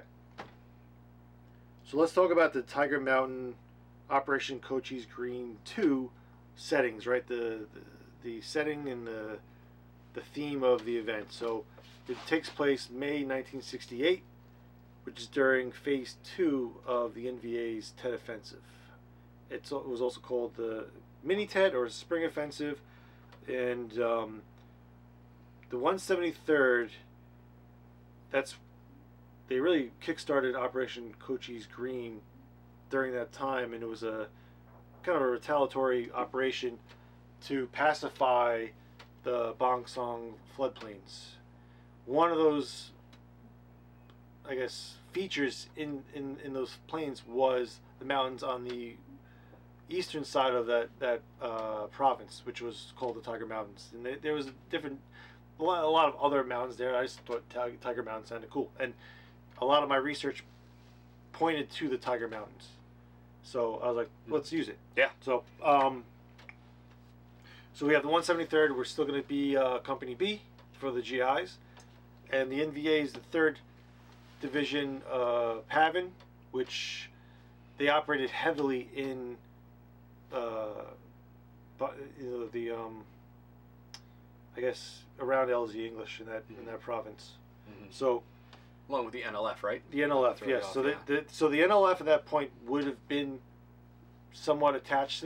So let's talk about the Tiger Mountain Operation Cochise Green two settings, right? The, the the setting and the the theme of the event. So it takes place May nineteen sixty-eight, which is during Phase two of the N V A's Tet Offensive. It's, it was also called the Mini Tet or Spring Offensive, and um, the one seventy-third. That's they really kickstarted Operation Cochise Green during that time, and it was a kind of a retaliatory operation to pacify the Bang Song floodplains. One of those, I guess, features in, in, in those plains was the mountains on the eastern side of that that uh, province, which was called the Tiger Mountains. And they, there was different, a lot, a lot of other mountains there. I just thought Tiger, Tiger Mountain sounded cool, and a lot of my research pointed to the Tiger Mountains. So I was like, let's use it. Yeah. So um, so we have the one seventy-third. We're still going to be uh, Company B for the G Is, and the N V A is the third Division, uh, Pavin, which they operated heavily in. Uh, but you know the um, I guess around L Z English in that in that province. Mhm. So Along with the N L F, right? the N L F, Throw it yes. off, So yeah. the, the so the N L F at that point would have been somewhat attached to them,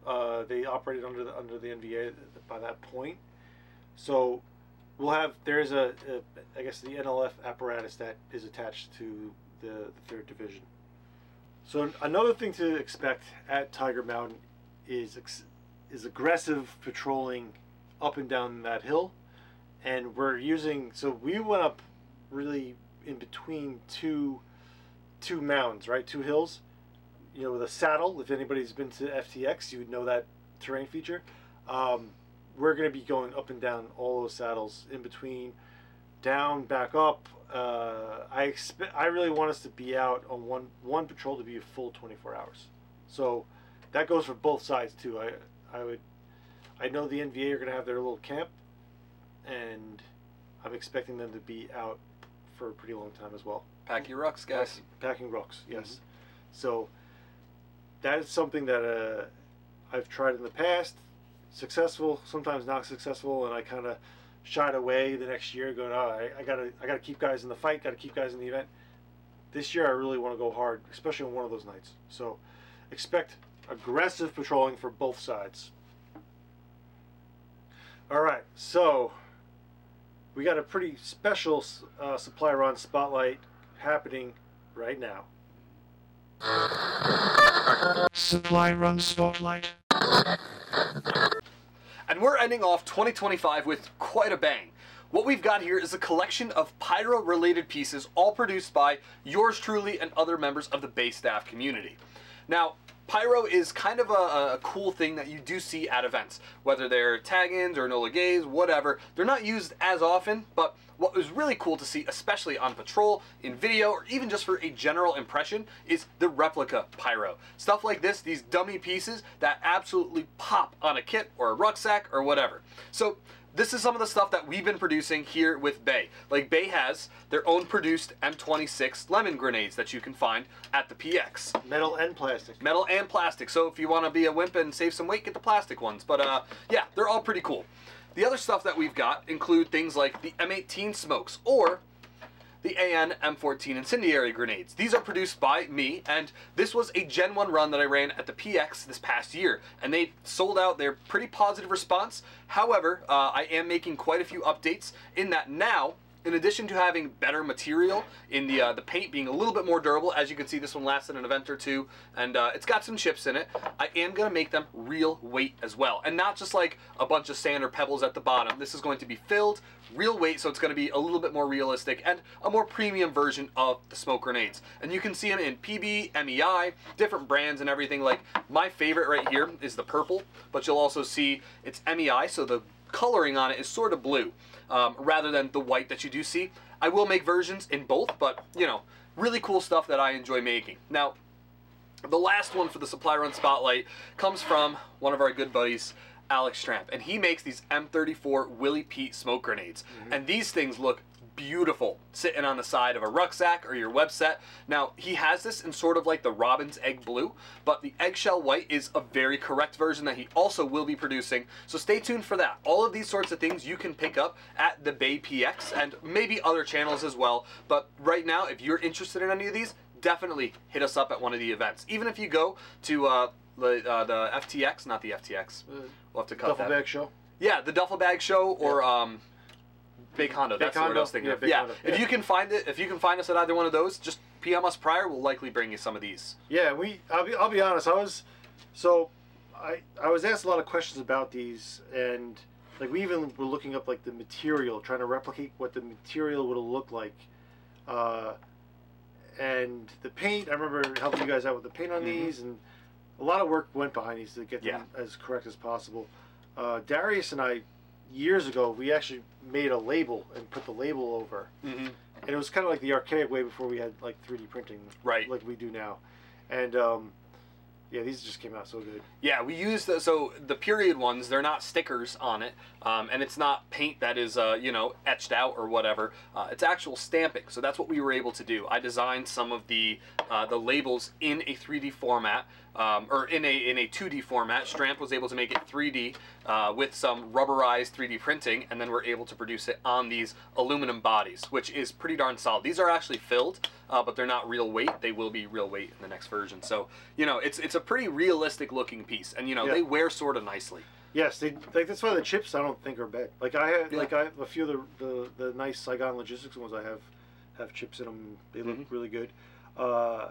Uh, they operated under the under the N V A by that point. So we'll have there's a, a I guess the N L F apparatus that is attached to the, the third division. So another thing to expect at Tiger Mountain is ex- is aggressive patrolling up and down that hill, and we're using so we went up really in between two two mounds, right, two hills. You know, with a saddle. If anybody's been to F T X, you would know that terrain feature. Um, we're going to be going up and down all those saddles in between, down, back up. Uh, I expect. I really want us to be out on one one patrol to be a full twenty-four hours. So that goes for both sides too. I I would. I know the N V A are going to have their little camp, and I'm expecting them to be out for a pretty long time as well. Pack your rucks, guys. Packing rocks, yes. Mm-hmm. So that is something that uh, I've tried in the past, successful, sometimes not successful, and I kind of shied away the next year, going, "Oh, I, I gotta, I gotta keep guys in the fight, gotta keep guys in the event." This year, I really want to go hard, especially on one of those nights. So, expect aggressive patrolling for both sides. All right, so we got a pretty special uh, supply run spotlight happening right now. Supply run spotlight. And we're ending off twenty twenty-five with quite a bang. What we've got here is a collection of pyro-related pieces, all produced by yours truly and other members of the Bay staff community. Now, pyro is kind of a, a cool thing that you do see at events, whether they're tag-ins or Enola Gays, whatever. They're not used as often, but what was really cool to see, especially on patrol, in video, or even just for a general impression, is the replica pyro. Stuff like this, these dummy pieces that absolutely pop on a kit or a rucksack or whatever. So this is some of the stuff that we've been producing here with Bay. Like, Bay has their own produced M twenty-six lemon grenades that you can find at the P X. Metal and plastic. Metal and plastic. So if you want to be a wimp and save some weight, get the plastic ones. But uh, yeah, they're all pretty cool. The other stuff that we've got include things like the M eighteen smokes or the A N M fourteen incendiary grenades. These are produced by me, and this was a Gen one run that I ran at the P X this past year, and they sold out. They're pretty positive response. However, uh, I am making quite a few updates in that now. In addition to having better material in the uh, the paint being a little bit more durable, as you can see, this one lasted an event or two, and uh, it's got some chips in it. I am going to make them real weight as well, and not just like a bunch of sand or pebbles at the bottom. This is going to be filled, real weight, so it's going to be a little bit more realistic and a more premium version of the smoke grenades. And you can see them in P B, M E I, different brands and everything. Like, my favorite right here is the purple, but you'll also see it's M E I, so the coloring on it is sort of blue. Um, rather than the white that you do see. I will make versions in both, but, you know, really cool stuff that I enjoy making. Now, the last one for the Supply Run Spotlight comes from one of our good buddies, Alex Stramp, and he makes these M thirty-four Willie Pete smoke grenades. Mm-hmm. And these things look beautiful sitting on the side of a rucksack or your web set. Now, he has this in sort of like the Robin's Egg Blue, but the Eggshell White is a very correct version that he also will be producing, so stay tuned for that. All of these sorts of things you can pick up at the Bay P X and maybe other channels as well, but right now, if you're interested in any of these, definitely hit us up at one of the events. Even if you go to uh, the, uh, the F T X, not the F T X, we'll have to cut Duffel that. Bag Show? Yeah, the Duffel Bag Show, or yeah. um, Big Hondo, Big that's Hondo. what I was thinking Yeah, of. Big Yeah, Hondo. if Yeah. you can find it, if you can find us at either one of those, just P M us prior. We'll likely bring you some of these. Yeah, we. I'll be. I'll be honest. I was, so, I I was asked a lot of questions about these, and like we even were looking up like the material, trying to replicate what the material would have looked like, uh, and the paint. I remember helping you guys out with the paint on mm-hmm. these, and a lot of work went behind these to get them yeah. as correct as possible. Uh, Darius and I, years ago, we actually made a label and put the label over. Mm-hmm. And it was kind of like the archaic way before we had like three D printing, right, like we do now. And um, yeah, these just came out so good. Yeah, we use the, so the period ones, they're not stickers on it, um, and it's not paint that is, uh, you know, etched out or whatever. Uh, it's actual stamping, so that's what we were able to do. I designed some of the uh, the labels in a three D format, um, or in a in a two D format. Stramp was able to make it three D uh, with some rubberized three D printing, and then we're able to produce it on these aluminum bodies, which is pretty darn solid. These are actually filled. uh, but they're not real weight. They will be real weight in the next version. So, you know, it's it's a pretty realistic looking piece, and you know, Yeah. they wear sort of nicely. Yes, they like that's why the chips I don't think are bad. Like I have, Yeah. like I have a few of the, the the nice Saigon Logistics ones I have have chips in them. They look Mhm. really good. Uh,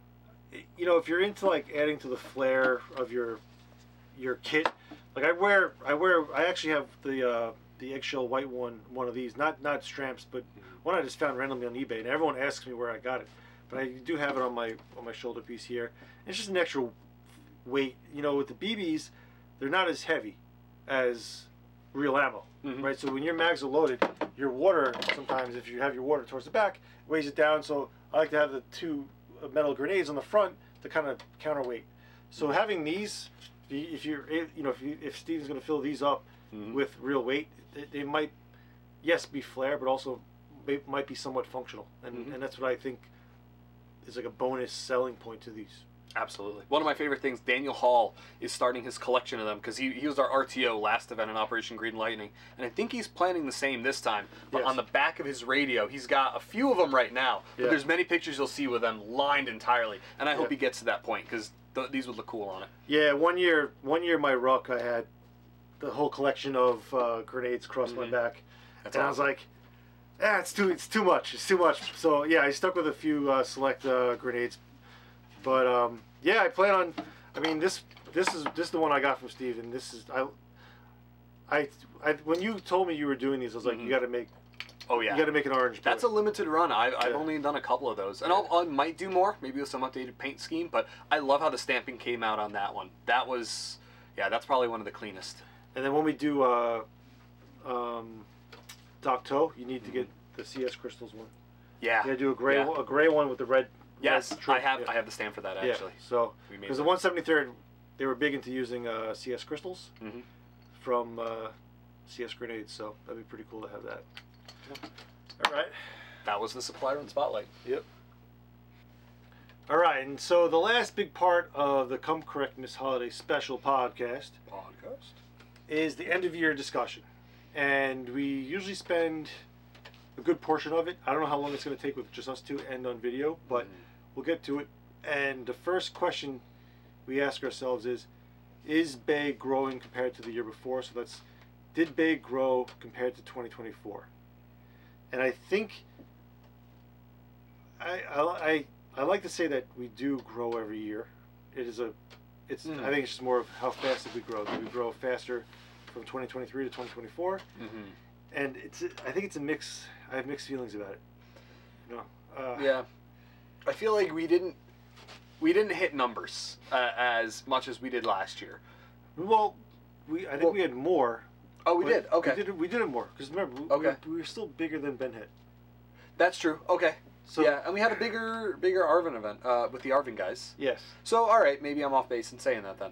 you know, if you're into like adding to the flair of your your kit, like I wear I wear I actually have the uh, the eggshell white one one of these, not not Stramps, but one I just found randomly on eBay, and everyone asks me where I got it, but I do have it on my on my shoulder piece here. And it's just an extra weight. You know, with the B Bs, they're not as heavy as real ammo, Mhm. right? So when your mags are loaded, your water sometimes, if you have your water towards the back, weighs it down. So I like to have the two metal grenades on the front to kind of counterweight. So having these, if you're, you know, if you, if Steven's going to fill these up Mhm. with real weight, they, they might, yes, be flare, but also may, might be somewhat functional, and Mhm. and that's what I think is like a bonus selling point to these. Absolutely. One of my favorite things, Daniel Hall is starting his collection of them because he, he was our R T O last event in Operation Green Lightning, and I think he's planning the same this time. But Yes. on the back of his radio, he's got a few of them right now, but Yeah. there's many pictures you'll see with them lined entirely, and I hope Yeah. he gets to that point because th- these would look cool on it. Yeah, one year, one year, my ruck, I had the whole collection of uh, grenades across my Mhm. back, That's and I was awesome. like, "Ah, it's too, it's too much, it's too much." So yeah, I stuck with a few uh, select uh, grenades, but um, yeah, I plan on. I mean, this, this is this is the one I got from Steve, and this is I. I, I when you told me you were doing these, I was like, Mhm. you got to make, Oh yeah. you got to make an orange. That's a bullet. limited run. I, I've Yeah. only done a couple of those, and I'll, I might do more, maybe with some updated paint scheme. But I love how the stamping came out on that one. That was, yeah, that's probably one of the cleanest. And then when we do uh, um, Docto, you need to get the C S Crystals one. Yeah. You got to do a gray, Yeah. one, a gray one with the red. Yes, red trim. I have. Yeah. I have the stamp for that Yeah, actually. so We made because the that. one seventy-third, they were big into using uh, C S crystals Mhm. from uh, C S grenades, so that'd be pretty cool to have that. All right. That was the supply run spotlight. Yep. All right, and so the last big part of the Come Correct Miss Holiday special podcast Podcast. is the end of year discussion, and we usually spend a good portion of it. I don't know how long it's going to take with just us two and on video, but we'll get to it. And the first question we ask ourselves is, is Bay growing compared to the year before? So that's, did Bay grow compared to twenty twenty-four? And I think, I, I, I, I like to say that we do grow every year. It is a, it's, Mm. I think it's just more of how fast did we grow. Did we grow faster from twenty twenty-three to twenty twenty-four? Mm-hmm. And it's, I think it's a mix, I have mixed feelings about it. You know? Uh, Yeah, I feel like we didn't we didn't hit numbers uh, as much as we did last year. Well, we I think Well- we had more. Oh, we but did. Okay, We did it, we did it more because remember we, Okay. we, we were still bigger than Ben hit. that's true. Okay, So yeah, and we had a bigger bigger Arvin event uh, with the Arvin guys. yes. So all right, maybe I'm off base in saying that then.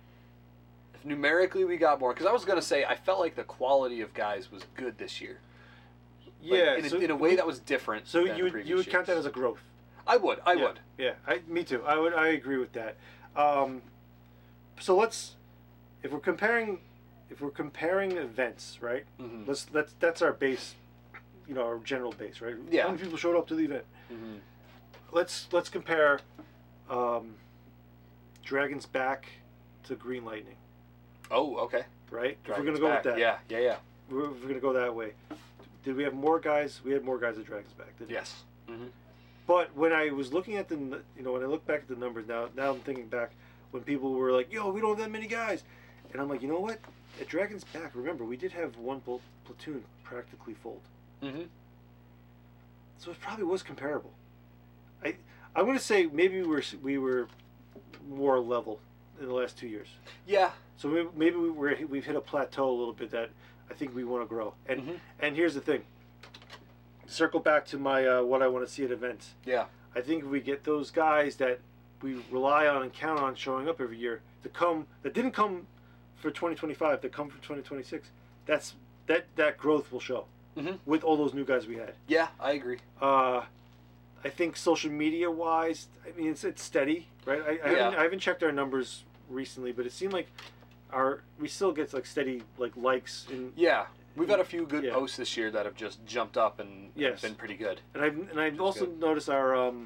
If numerically we got more, because I was gonna say I felt like the quality of guys was good this year. Like, Yeah. in a, so in a way that was different. so than you would previous you would count that years. as a growth. I would. I yeah. would. Yeah. I me too. I would I agree with that. Um, so let's if we're comparing if we're comparing events, right? Mhm. Let's that's that's our base, you know, our general base, right? Yeah. How many people showed up to the event? Mhm. Let's let's compare um, Dragon's Back to Green Lightning, Oh, okay. right? if we're Dragon's gonna go back. with that, Yeah, yeah, yeah. we're, if we're gonna go that way. Did we have more guys? We had more guys at Dragon's Back. Didn't we? Yes. Mm-hmm. But when I was looking at the, n- you know, when I look back at the numbers now, now I'm thinking back when people were like, "Yo, we don't have that many guys," and I'm like, you know what? At Dragon's Back, remember we did have one pl- platoon practically fold, Mm-hmm. so it probably was comparable. I I'm gonna say maybe we were s- we were more level in the last two years. Yeah. So maybe, maybe we were we've hit a plateau a little bit that I think we want to grow. And Mhm. and here's the thing. Circle back to my uh, what I want to see at events. Yeah. I think if we get those guys that we rely on and count on showing up every year to come that didn't come for twenty twenty-five, that come for twenty twenty-six, that's that that growth will show Mhm. with all those new guys we had. Yeah, I agree. Uh, I think social media wise, I mean it's it's steady, right? I, I, Yeah. haven't, I haven't checked our numbers recently, but it seemed like our we still get like steady like likes and Yeah. We've had a few good Yeah. posts this year that have just jumped up and Yes. been pretty good. And I've and I've also good. noticed our um,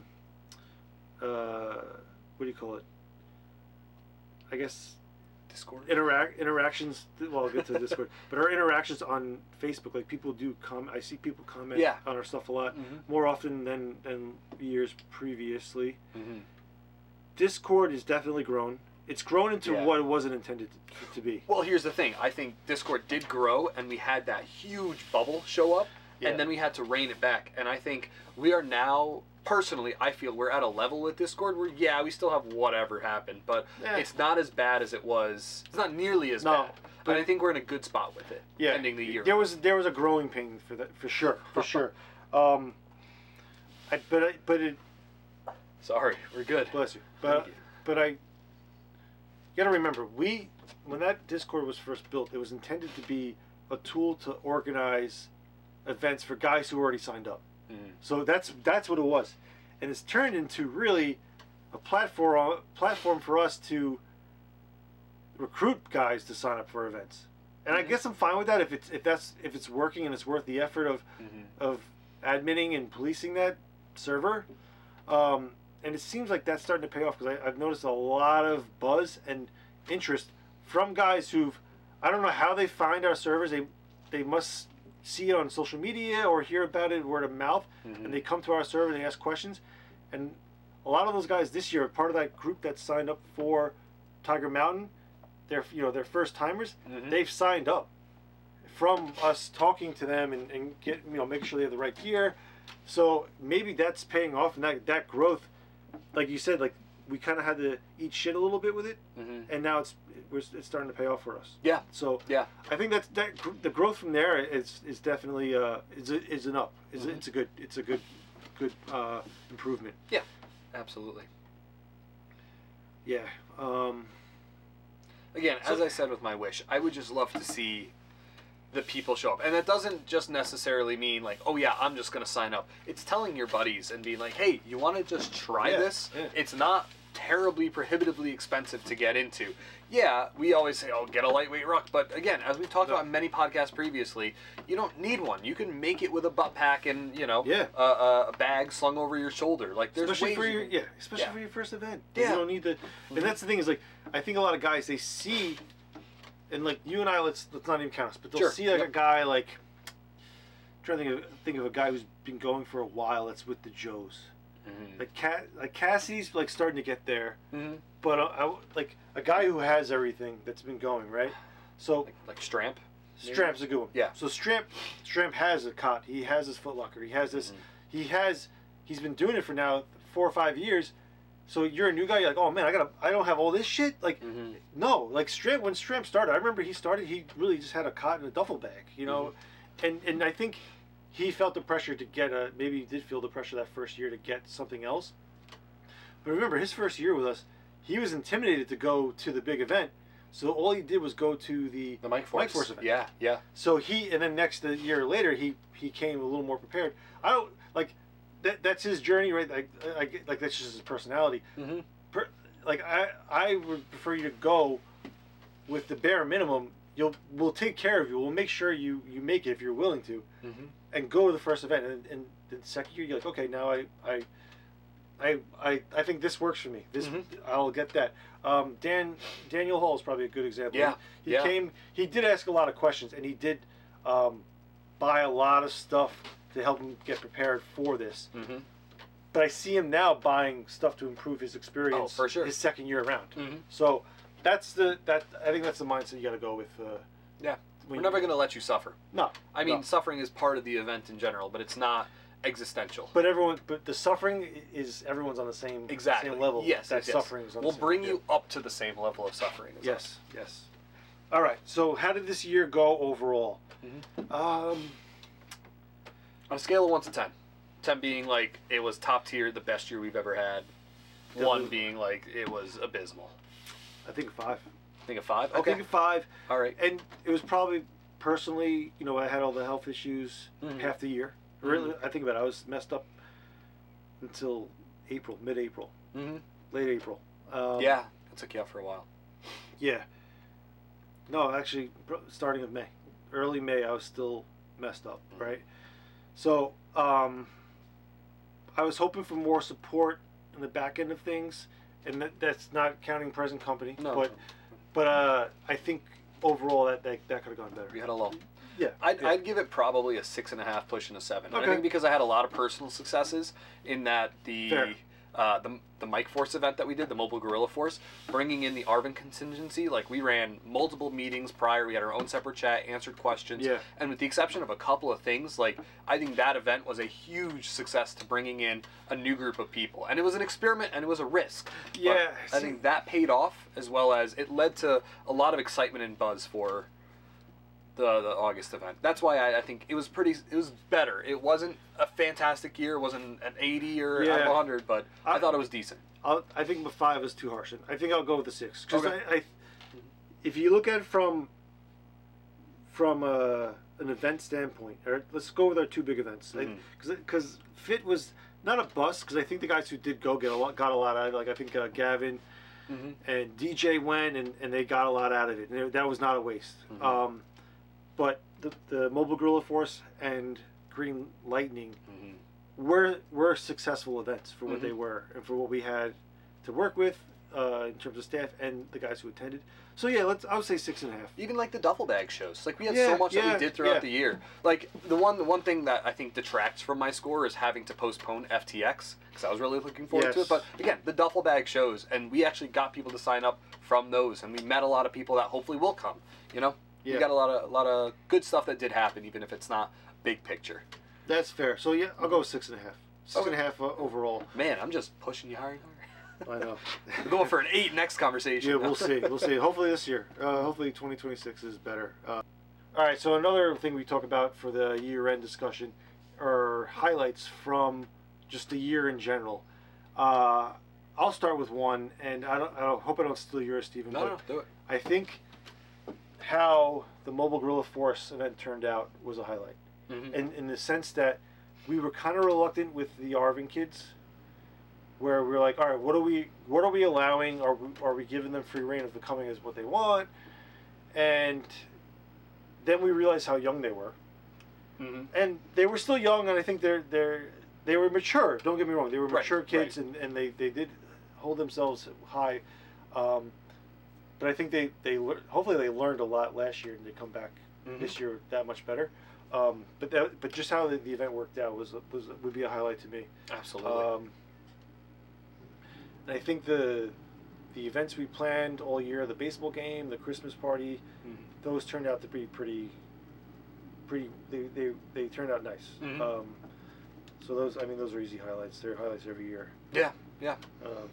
uh, what do you call it? I guess Discord. interact interactions. Well, I'll get to Discord, but our interactions on Facebook, like people do comment. I see people comment Yeah. on our stuff a lot Mhm. more often than than years previously. Mhm. Discord has definitely grown. It's grown into Yeah. what it wasn't intended to, to be. Well, here's the thing. I think Discord did grow, and we had that huge bubble show up, Yeah. and then we had to rein it back. And I think we are now, personally, I feel we're at a level with Discord where, yeah, we still have whatever happened, but Eh. it's not as bad as it was. It's not nearly as No, bad. But but- I think we're in a good spot with it. Yeah, Ending the year. There was there was a growing pain for that for sure for sure. Um, I, but I, but it Sorry, we're good. bless you. But Thank you. but I. You gotta remember, we when that Discord was first built, it was intended to be a tool to organize events for guys who already signed up. Mhm. So that's that's what it was, and it's turned into really a platform platform for us to recruit guys to sign up for events. And I Mhm. guess I'm fine with that if it's if that's if it's working and it's worth the effort of Mhm. of adminning and policing that server. Um, and it seems like that's starting to pay off because I've noticed a lot of buzz and interest from guys who've I don't know how they find our servers. They they must see it on social media or hear about it word of mouth, Mhm. and they come to our server and they ask questions. And a lot of those guys this year are part of that group that signed up for Tiger Mountain. They're you know they're first timers. Mhm. They've signed up from us talking to them and, and get you know making sure they have the right gear. So maybe that's paying off, and that that growth, like you said, like we kind of had to eat shit a little bit with it, Mhm. and now it's we're, it's starting to pay off for us. Yeah. So Yeah. I think that's that gr- the growth from there is is definitely uh is a, is an up. Is a, Mhm. it's a good it's a good good uh improvement. Yeah. Absolutely. Yeah. Um. Again, So- as I said with my wish, I would just love to see the people show up. And that doesn't just necessarily mean like, oh yeah, I'm just going to sign up. It's telling your buddies and being like, hey, you want to just try Yeah, this? yeah. It's not terribly prohibitively expensive to get into. Yeah, we always say, oh, get a lightweight ruck. But again, as we've talked No. about in many podcasts previously, you don't need one. You can make it with a butt pack and, you know, Yeah. a, a, a bag slung over your shoulder. Like there's especially ways for you your can- yeah, especially Yeah. for your first event. Yeah. You don't need the, and that's the thing is like I think a lot of guys they see, and like you and I let's let's not even count us, but they'll Sure. see like Yep. a guy like. I'm trying to think of, think of a guy who's been going for a while. That's with the Joes. Mhm. Like Cat, like Cassie's like starting to get there, Mhm. but uh, I, like a guy who has everything that's been going right. So Like, like Stramp. maybe? Stramp's a good one. Yeah. So Stramp, Stramp has a cot. He has his footlocker. He has this. Mhm. He has. He's been doing it for now four or five years. So you're a new guy. You're like, oh man, I gotta. I don't have all this shit. Like, Mhm. no. Like Stramp. When Stramp started, I remember he started. He really just had a cot and a duffel bag. You know, Mm-hmm. and and I think he felt the pressure to get a. Maybe he did feel the pressure that first year to get something else. But remember, his first year with us, he was intimidated to go to the big event. So all he did was go to the The Mike Force. Mike Force event. Yeah, yeah. So he and then next a year later he he came a little more prepared. I don't like that. That's his journey, right? Like I, get like that's just his personality. Mm-hmm. Per, like I I would prefer you to go with the bare minimum. You'll we'll take care of you. We'll make sure you you make it if you're willing to, Mm-hmm. and go to the first event. And, and the second year you're like, okay, now I I. I, I, I think this works for me. This Mhm. I'll get that. Um, Dan Daniel Hall is probably a good example. Yeah, He, he yeah. came. He did ask a lot of questions, and he did um, buy a lot of stuff to help him get prepared for this. Mm-hmm. But I see him now buying stuff to improve his experience. Oh, for sure. His second year around. Mhm. So that's the that I think that's the mindset you got to go with. Uh, Yeah. when We're you- never going to let you suffer. No. I mean, no. suffering is part of the event in general, but it's not existential. But everyone, but the suffering i- is everyone's on the same Exactly. same level. Yes. that yes, yes. suffering is on We'll the same, bring yeah. you up to the same level of suffering. as us. Yes. Yes. All right. So how did this year go overall? Mm-hmm. Um. On a scale of one to ten, ten being like it was top tier, the best year we've ever had. One Definitely. being like it was abysmal. I think a five. I think a five. I Okay. think a five. All right. And it was probably personally, you know, I had all the health issues Mhm. half the year. Really, I think about it. I was messed up until April, mid-April, Mm-hmm. late April. Um, Yeah, it took you out for a while. Yeah. No, actually, bro- starting of May, early May, I was still messed up, right? So um, I was hoping for more support in the back end of things, and that, that's not counting present company. No. But but uh, I think overall that that, that could have gone better. We had a lull. Yeah. I'd, yeah. I'd give it probably a six and a half, pushing a seven. And Okay. I think because I had a lot of personal successes in that the Fair. uh, the the Mike Force event that we did, the Mobile Guerrilla Force, bringing in the Arvin contingency, like we ran multiple meetings prior. We had our own separate chat, answered questions, Yeah. and with the exception of a couple of things, like I think that event was a huge success to bringing in a new group of people, and it was an experiment and it was a risk. But Yeah, I see- think that paid off, as well as it led to a lot of excitement and buzz for the the August event. That's why I, I think it was pretty. It was better. It wasn't a fantastic year. It wasn't an eighty or out of Yeah. one hundred, but I, I- thought it was decent. I'll, I think the five is too harsh. I think I'll go with the six because Okay. I, I, if you look at it from from a, an event standpoint, or let's go with our two big events, Mhm. because because Fit was not a bust because I think the guys who did go get a lot got a lot out of it. Like I think uh, Gavin Mm-hmm. and D J went and, and they got a lot out of it, and it, that was not a waste. Mhm. Um, but the the Mobile Guerrilla Force and Green Lightning Mm-hmm. were were successful events for what Mhm. they were and for what we had to work with uh, in terms of staff and the guys who attended. So yeah, let's I would say six and a half. Even like the duffel bag shows, like we had Yeah, so much that yeah, we did throughout yeah. the year. Like the one, the one thing that I think detracts from my score is having to postpone F T X because I was really looking forward to Yes. it. But again, the duffel bag shows, and we actually got people to sign up from those, and we met a lot of people that hopefully will come. You know, Yeah. we got a lot of a lot of good stuff that did happen, even if it's not big picture. That's fair. So yeah, I'll go with six and a half. Six Okay. and a half uh, overall. Man, I'm just pushing you higher and higher. I know. We're going for an eight next conversation. Yeah, we'll see. We'll see. Hopefully this year. Uh, hopefully twenty twenty-six is better. Uh, all right. So another thing we talk about for the year-end discussion are highlights from just the year in general. Uh, I'll start with one, and I don't. I don't, hope I don't steal yours, Stephen. No, but no, do it. I think how the Mobile Guerrilla Force event turned out was a highlight, Mhm. in in the sense that we were kind of reluctant with the Arvin kids, where we're like, all right, what are we what are we allowing? Are we, are we giving them free reign of becoming as what they want? And then we realized how young they were, Mhm. and they were still young, and I think they're they're they were mature. Don't get me wrong, they were Right, mature kids, right. and, and they, they did hold themselves high. Um, but I think they they lear- hopefully they learned a lot last year, and they come back Mhm. this year that much better. Um, but that but just how the, the event worked out was was would be a highlight to me. Absolutely. Um, and I think the the events we planned all year, the baseball game, the Christmas party, Mhm. those turned out to be pretty, pretty. They they, they turned out nice. Mhm. Um, so those, I mean, those are easy highlights. They're highlights every year. Yeah, yeah. Um,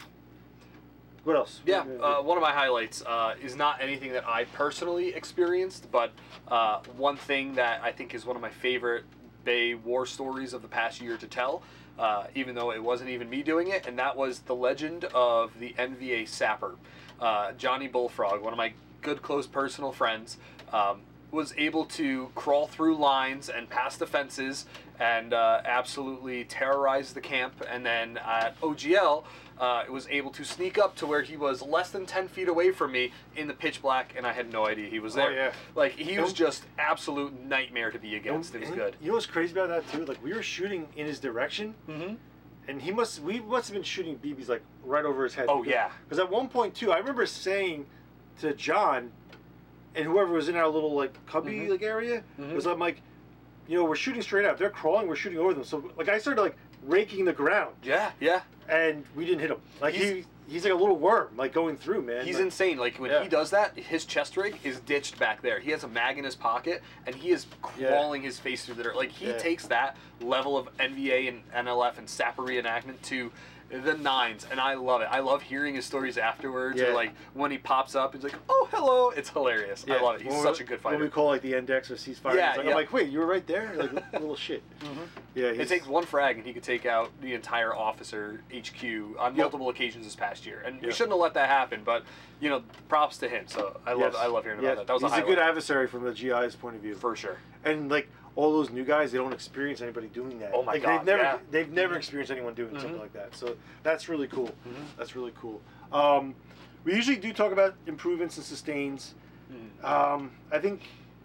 what else? Yeah, What- uh, one of my highlights uh, is not anything that I personally experienced, but uh, one thing that I think is one of my favorite Bay war stories of the past year to tell, uh, even though it wasn't even me doing it, and that was the legend of the N V A sapper. Uh, Johnny Bullfrog, one of my good, close personal friends, um, was able to crawl through lines and past the fences and uh, absolutely terrorize the camp. And then at O G L, uh, was able to sneak up to where he was less than ten feet away from me in the pitch black, and I had no idea he was there. Oh, yeah. Like, he was And- just absolute nightmare to be against. It was And good. You know what's crazy about that too? Like we were shooting in his direction, Mm-hmm. and he must we must have been shooting B Bs like right over his head. Oh, yeah. Because at one point too, I remember saying to John and whoever was in our little like cubby Mhm. like area, Mhm. was I'm like, you know, we're shooting straight out. They're crawling. We're shooting over them. So like I started like raking the ground, Yeah, yeah. and we didn't hit him. Like He's- he he's like a little worm like going through, man. He's like, insane. Like, when Yeah. he does that, his chest rig is ditched back there. He has a mag in his pocket, and he is Yeah. crawling his face through the dirt. Like, he Yeah. takes that level of N V A and N L F and Sapper reenactment to the nines, and I love it. I love hearing his stories afterwards, Yeah. or like when he pops up, he's like, "Oh, hello!" It's hilarious. I Yeah. love it. He's When such we- a good When we fighter. call like the index or ceasefire, Yeah, it's like, yeah. I'm like, wait, you were right there, like little shit. Mhm. Yeah, It he's, takes one frag, and he could take out the entire officer H Q on Yep. multiple occasions this past year. And we Yep. shouldn't have let that happen, but you know, props to him. So I love, Yes. I love hearing about Yes. that. That was he's a a, highlight good adversary from the G I's point of view. for sure. And like all those new guys, they don't experience anybody doing that. Oh my like, God, They've never, yeah. they've never experienced anyone doing something Mhm. like that. So that's really cool. Mhm. That's really cool. Um, we usually do talk about improvements and sustains. Mhm. Um, I think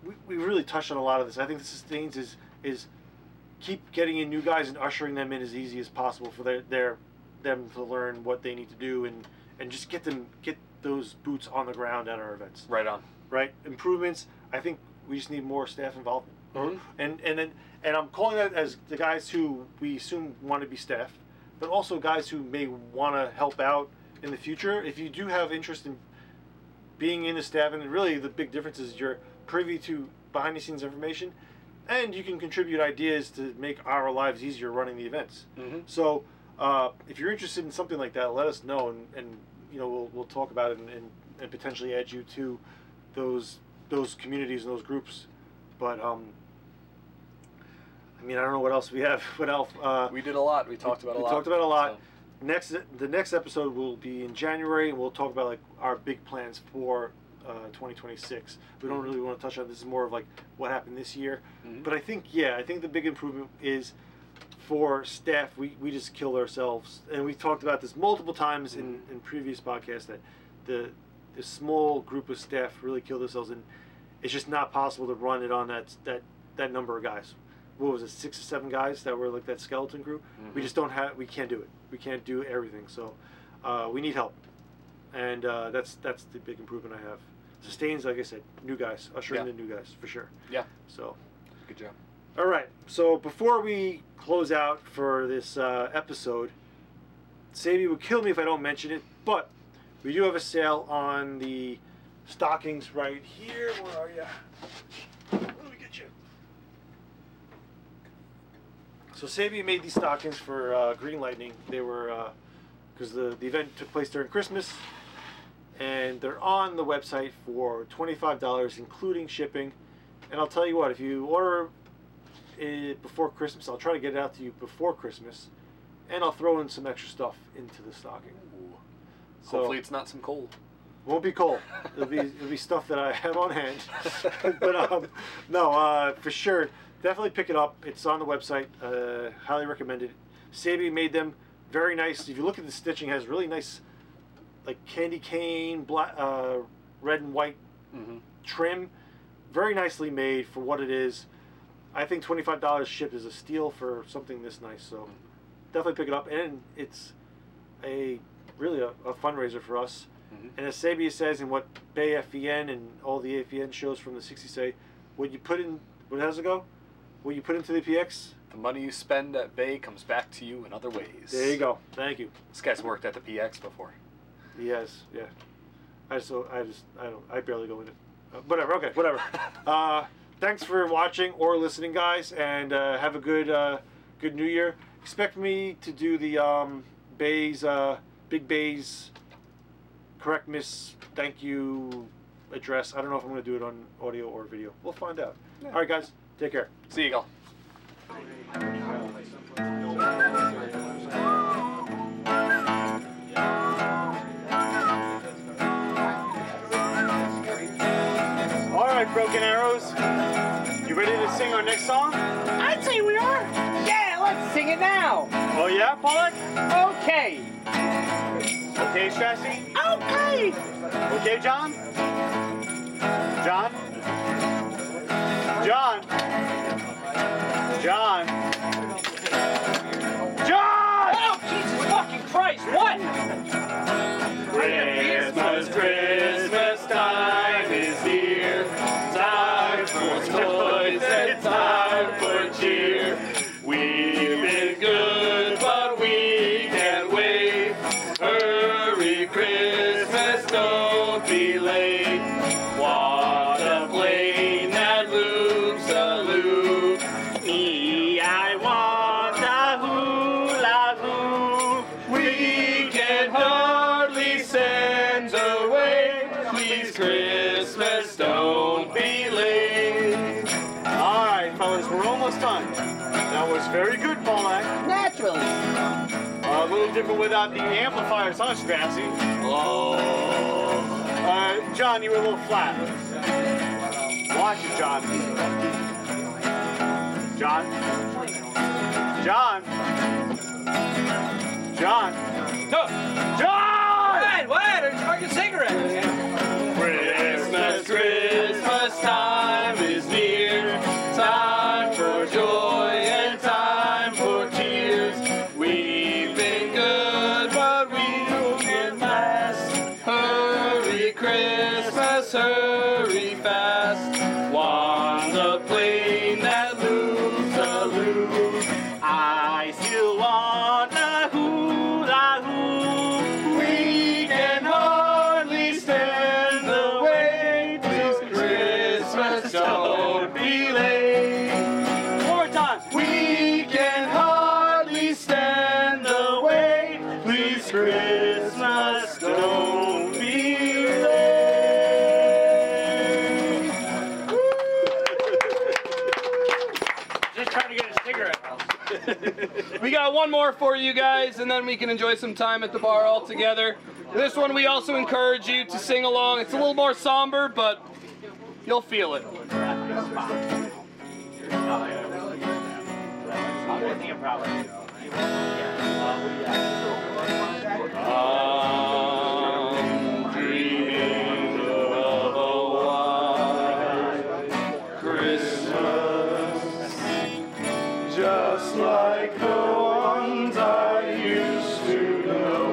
we, we really touched on a lot of this. I think the sustains is is keep getting in new guys and ushering them in as easy as possible for their, their them to learn what they need to do and, and just get them get those boots on the ground at our events. Right on. Right? Improvements. I think we just need more staff involvement. Mhm. And and then and I'm calling that as the guys who we assume want to be staff, but also guys who may want to help out in the future. If you do have interest in being in the staff, and really the big difference is you're privy to behind the scenes information, and you can contribute ideas to make our lives easier running the events. Mm-hmm. So uh, if you're interested in something like that, let us know, and, and you know we'll we'll talk about it and, and, and potentially add you to those those communities and those groups. But um, I mean, I don't know what else we have. What else? Uh, We did a lot. We talked about a we lot. talked about a lot. so. Next, the next episode will be in January, and we'll talk about like our big plans for uh, twenty twenty-six. We don't really want to touch on this. Is more of like what happened this year. Mhm. But I think, yeah, I think the big improvement is for staff. We, we just killed ourselves, and we talked about this multiple times in, in previous podcasts that the the small group of staff really killed themselves, and it's just not possible to run it on that that that number of guys. What was it, six or seven guys that were like that skeleton crew? Mhm. We just don't have. We can't do it. We can't do everything. So uh, we need help, and uh, that's that's the big improvement I have. Sustains, like I said, new guys, ushering Yeah. in new guys for sure. Yeah. So, Good job. all right. So before we close out for this uh, episode, Sadie would kill me if I don't mention it, but we do have a sale on the stockings right here. Where are you? Let me get you. So Sabi made these stockings for uh, Green Lightning. They were, because the, the event took place during Christmas, and they're on the website for twenty-five dollars, including shipping. And I'll tell you what, if you order it before Christmas, I'll try to get it out to you before Christmas, and I'll throw in some extra stuff into the stocking. Ooh. So, Hopefully it's not some coal. won't be cold. It'll be it'll be stuff that I have on hand. But um, no, uh, for sure, definitely pick it up. It's on the website. Uh, highly recommended. Sabi made them very nice. If you look at the stitching, it has really nice, like candy cane, black, uh, red and white Mm-hmm. trim. Very nicely made for what it is. I think twenty-five dollars shipped is a steal for something this nice. So definitely pick it up, and it's a really a, a fundraiser for us. Mhm. And as Sabia says, and what Bay F E N and all the F E N shows from the sixties say, what you put in, what does it go? What you put into the P X, The money you spend at Bay comes back to you in other ways. there you go. Thank you. This guy's worked at the P X before. Yes, yeah. I just, I just, I don't, I barely go in it. Uh, whatever. Okay, whatever. uh, thanks for watching or listening, guys, and uh, have a good, uh, good New Year. Expect me to do the um, Bay's, uh, Big Bay's correct miss thank you address. I don't know if I'm going to do it on audio or video. We'll find out. Yeah. All right, guys. Take care. See you, all. All right, Broken Arrows. You ready to sing our next song? I'd say we are. Yeah, let's sing it now. Oh, yeah, Pollock? Okay. Okay, Strassi? Okay. Okay, John? John? John? John? John! Oh, Jesus fucking Christ, what? Christmas, Christmas time is here. Time for toys and time for cheer. We've been good, but we can't wait. Hurry, Christmas, don't be late. Want a plane that loops a loop. Me, I want a hula hoop. We can hardly send away. Please, Christmas, don't be late. All right, fellas, we're almost done. That was very good, Paulette. Naturally. Uh, a little different without the amplifiers, huh, Strassy? Oh. Uh, John, you were a little flat. Watch it, John. John? John? John? No. John! What? What? It's fucking cigarette. Christmas, Christmas time is hurry fast. Wanna play that lose-a-lose. I still wanna hula hoop. We can hardly stand the wait. This Christmas don't be late. One more time. We can hardly stand the wait. Please Christmas don't be late. Just trying to get a cigarette. We got one more for you guys, and then we can enjoy some time at the bar all together. This one we also encourage you to sing along. It's a little more somber, but you'll feel it. I'm dreaming of a white Christmas, just like the ones I used to know,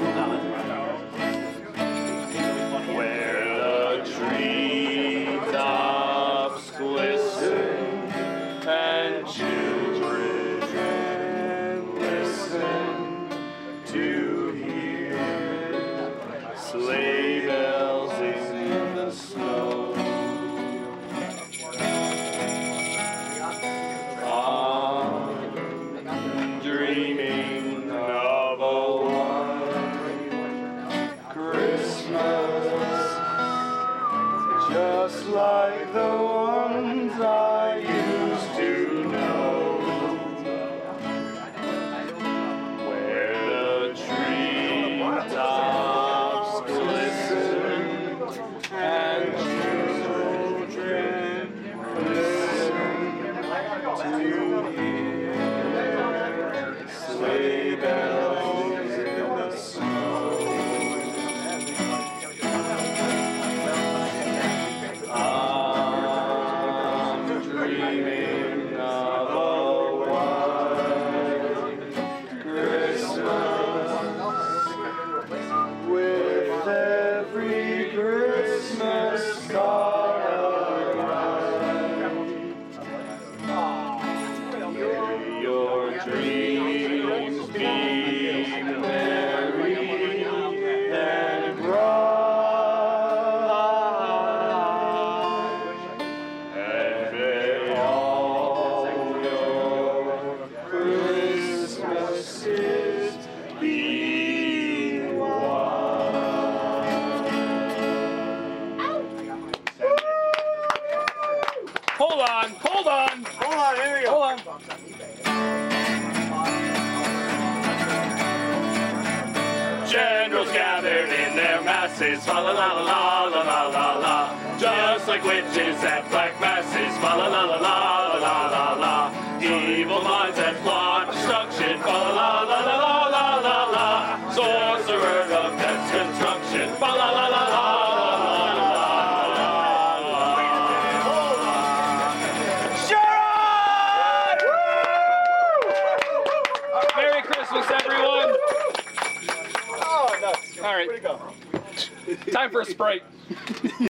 where the treetops glisten and children listen to hear sleigh bells in the snow. I'm dreaming of a white Christmas, just like the ones I used to know, where the treetops glisten and children listen to hear sleigh bells in the snow. I'm dreaming of a white Christmas, with every Christmas star alight. Your dreams be merry and bright, and may all your Christmases be white. Hold on, hold on, hold on, here we go. Hold on. Generals gathered in their masses, fa la la la la la la la, just like witches at black masses, fa la la la la la la la, evil minds that plot destruction, fa la la la la la la la, sorcerer of death's construction, fa la la la la. Merry Christmas, everyone! Oh, nuts. All right. Way to go. Time for a Sprite.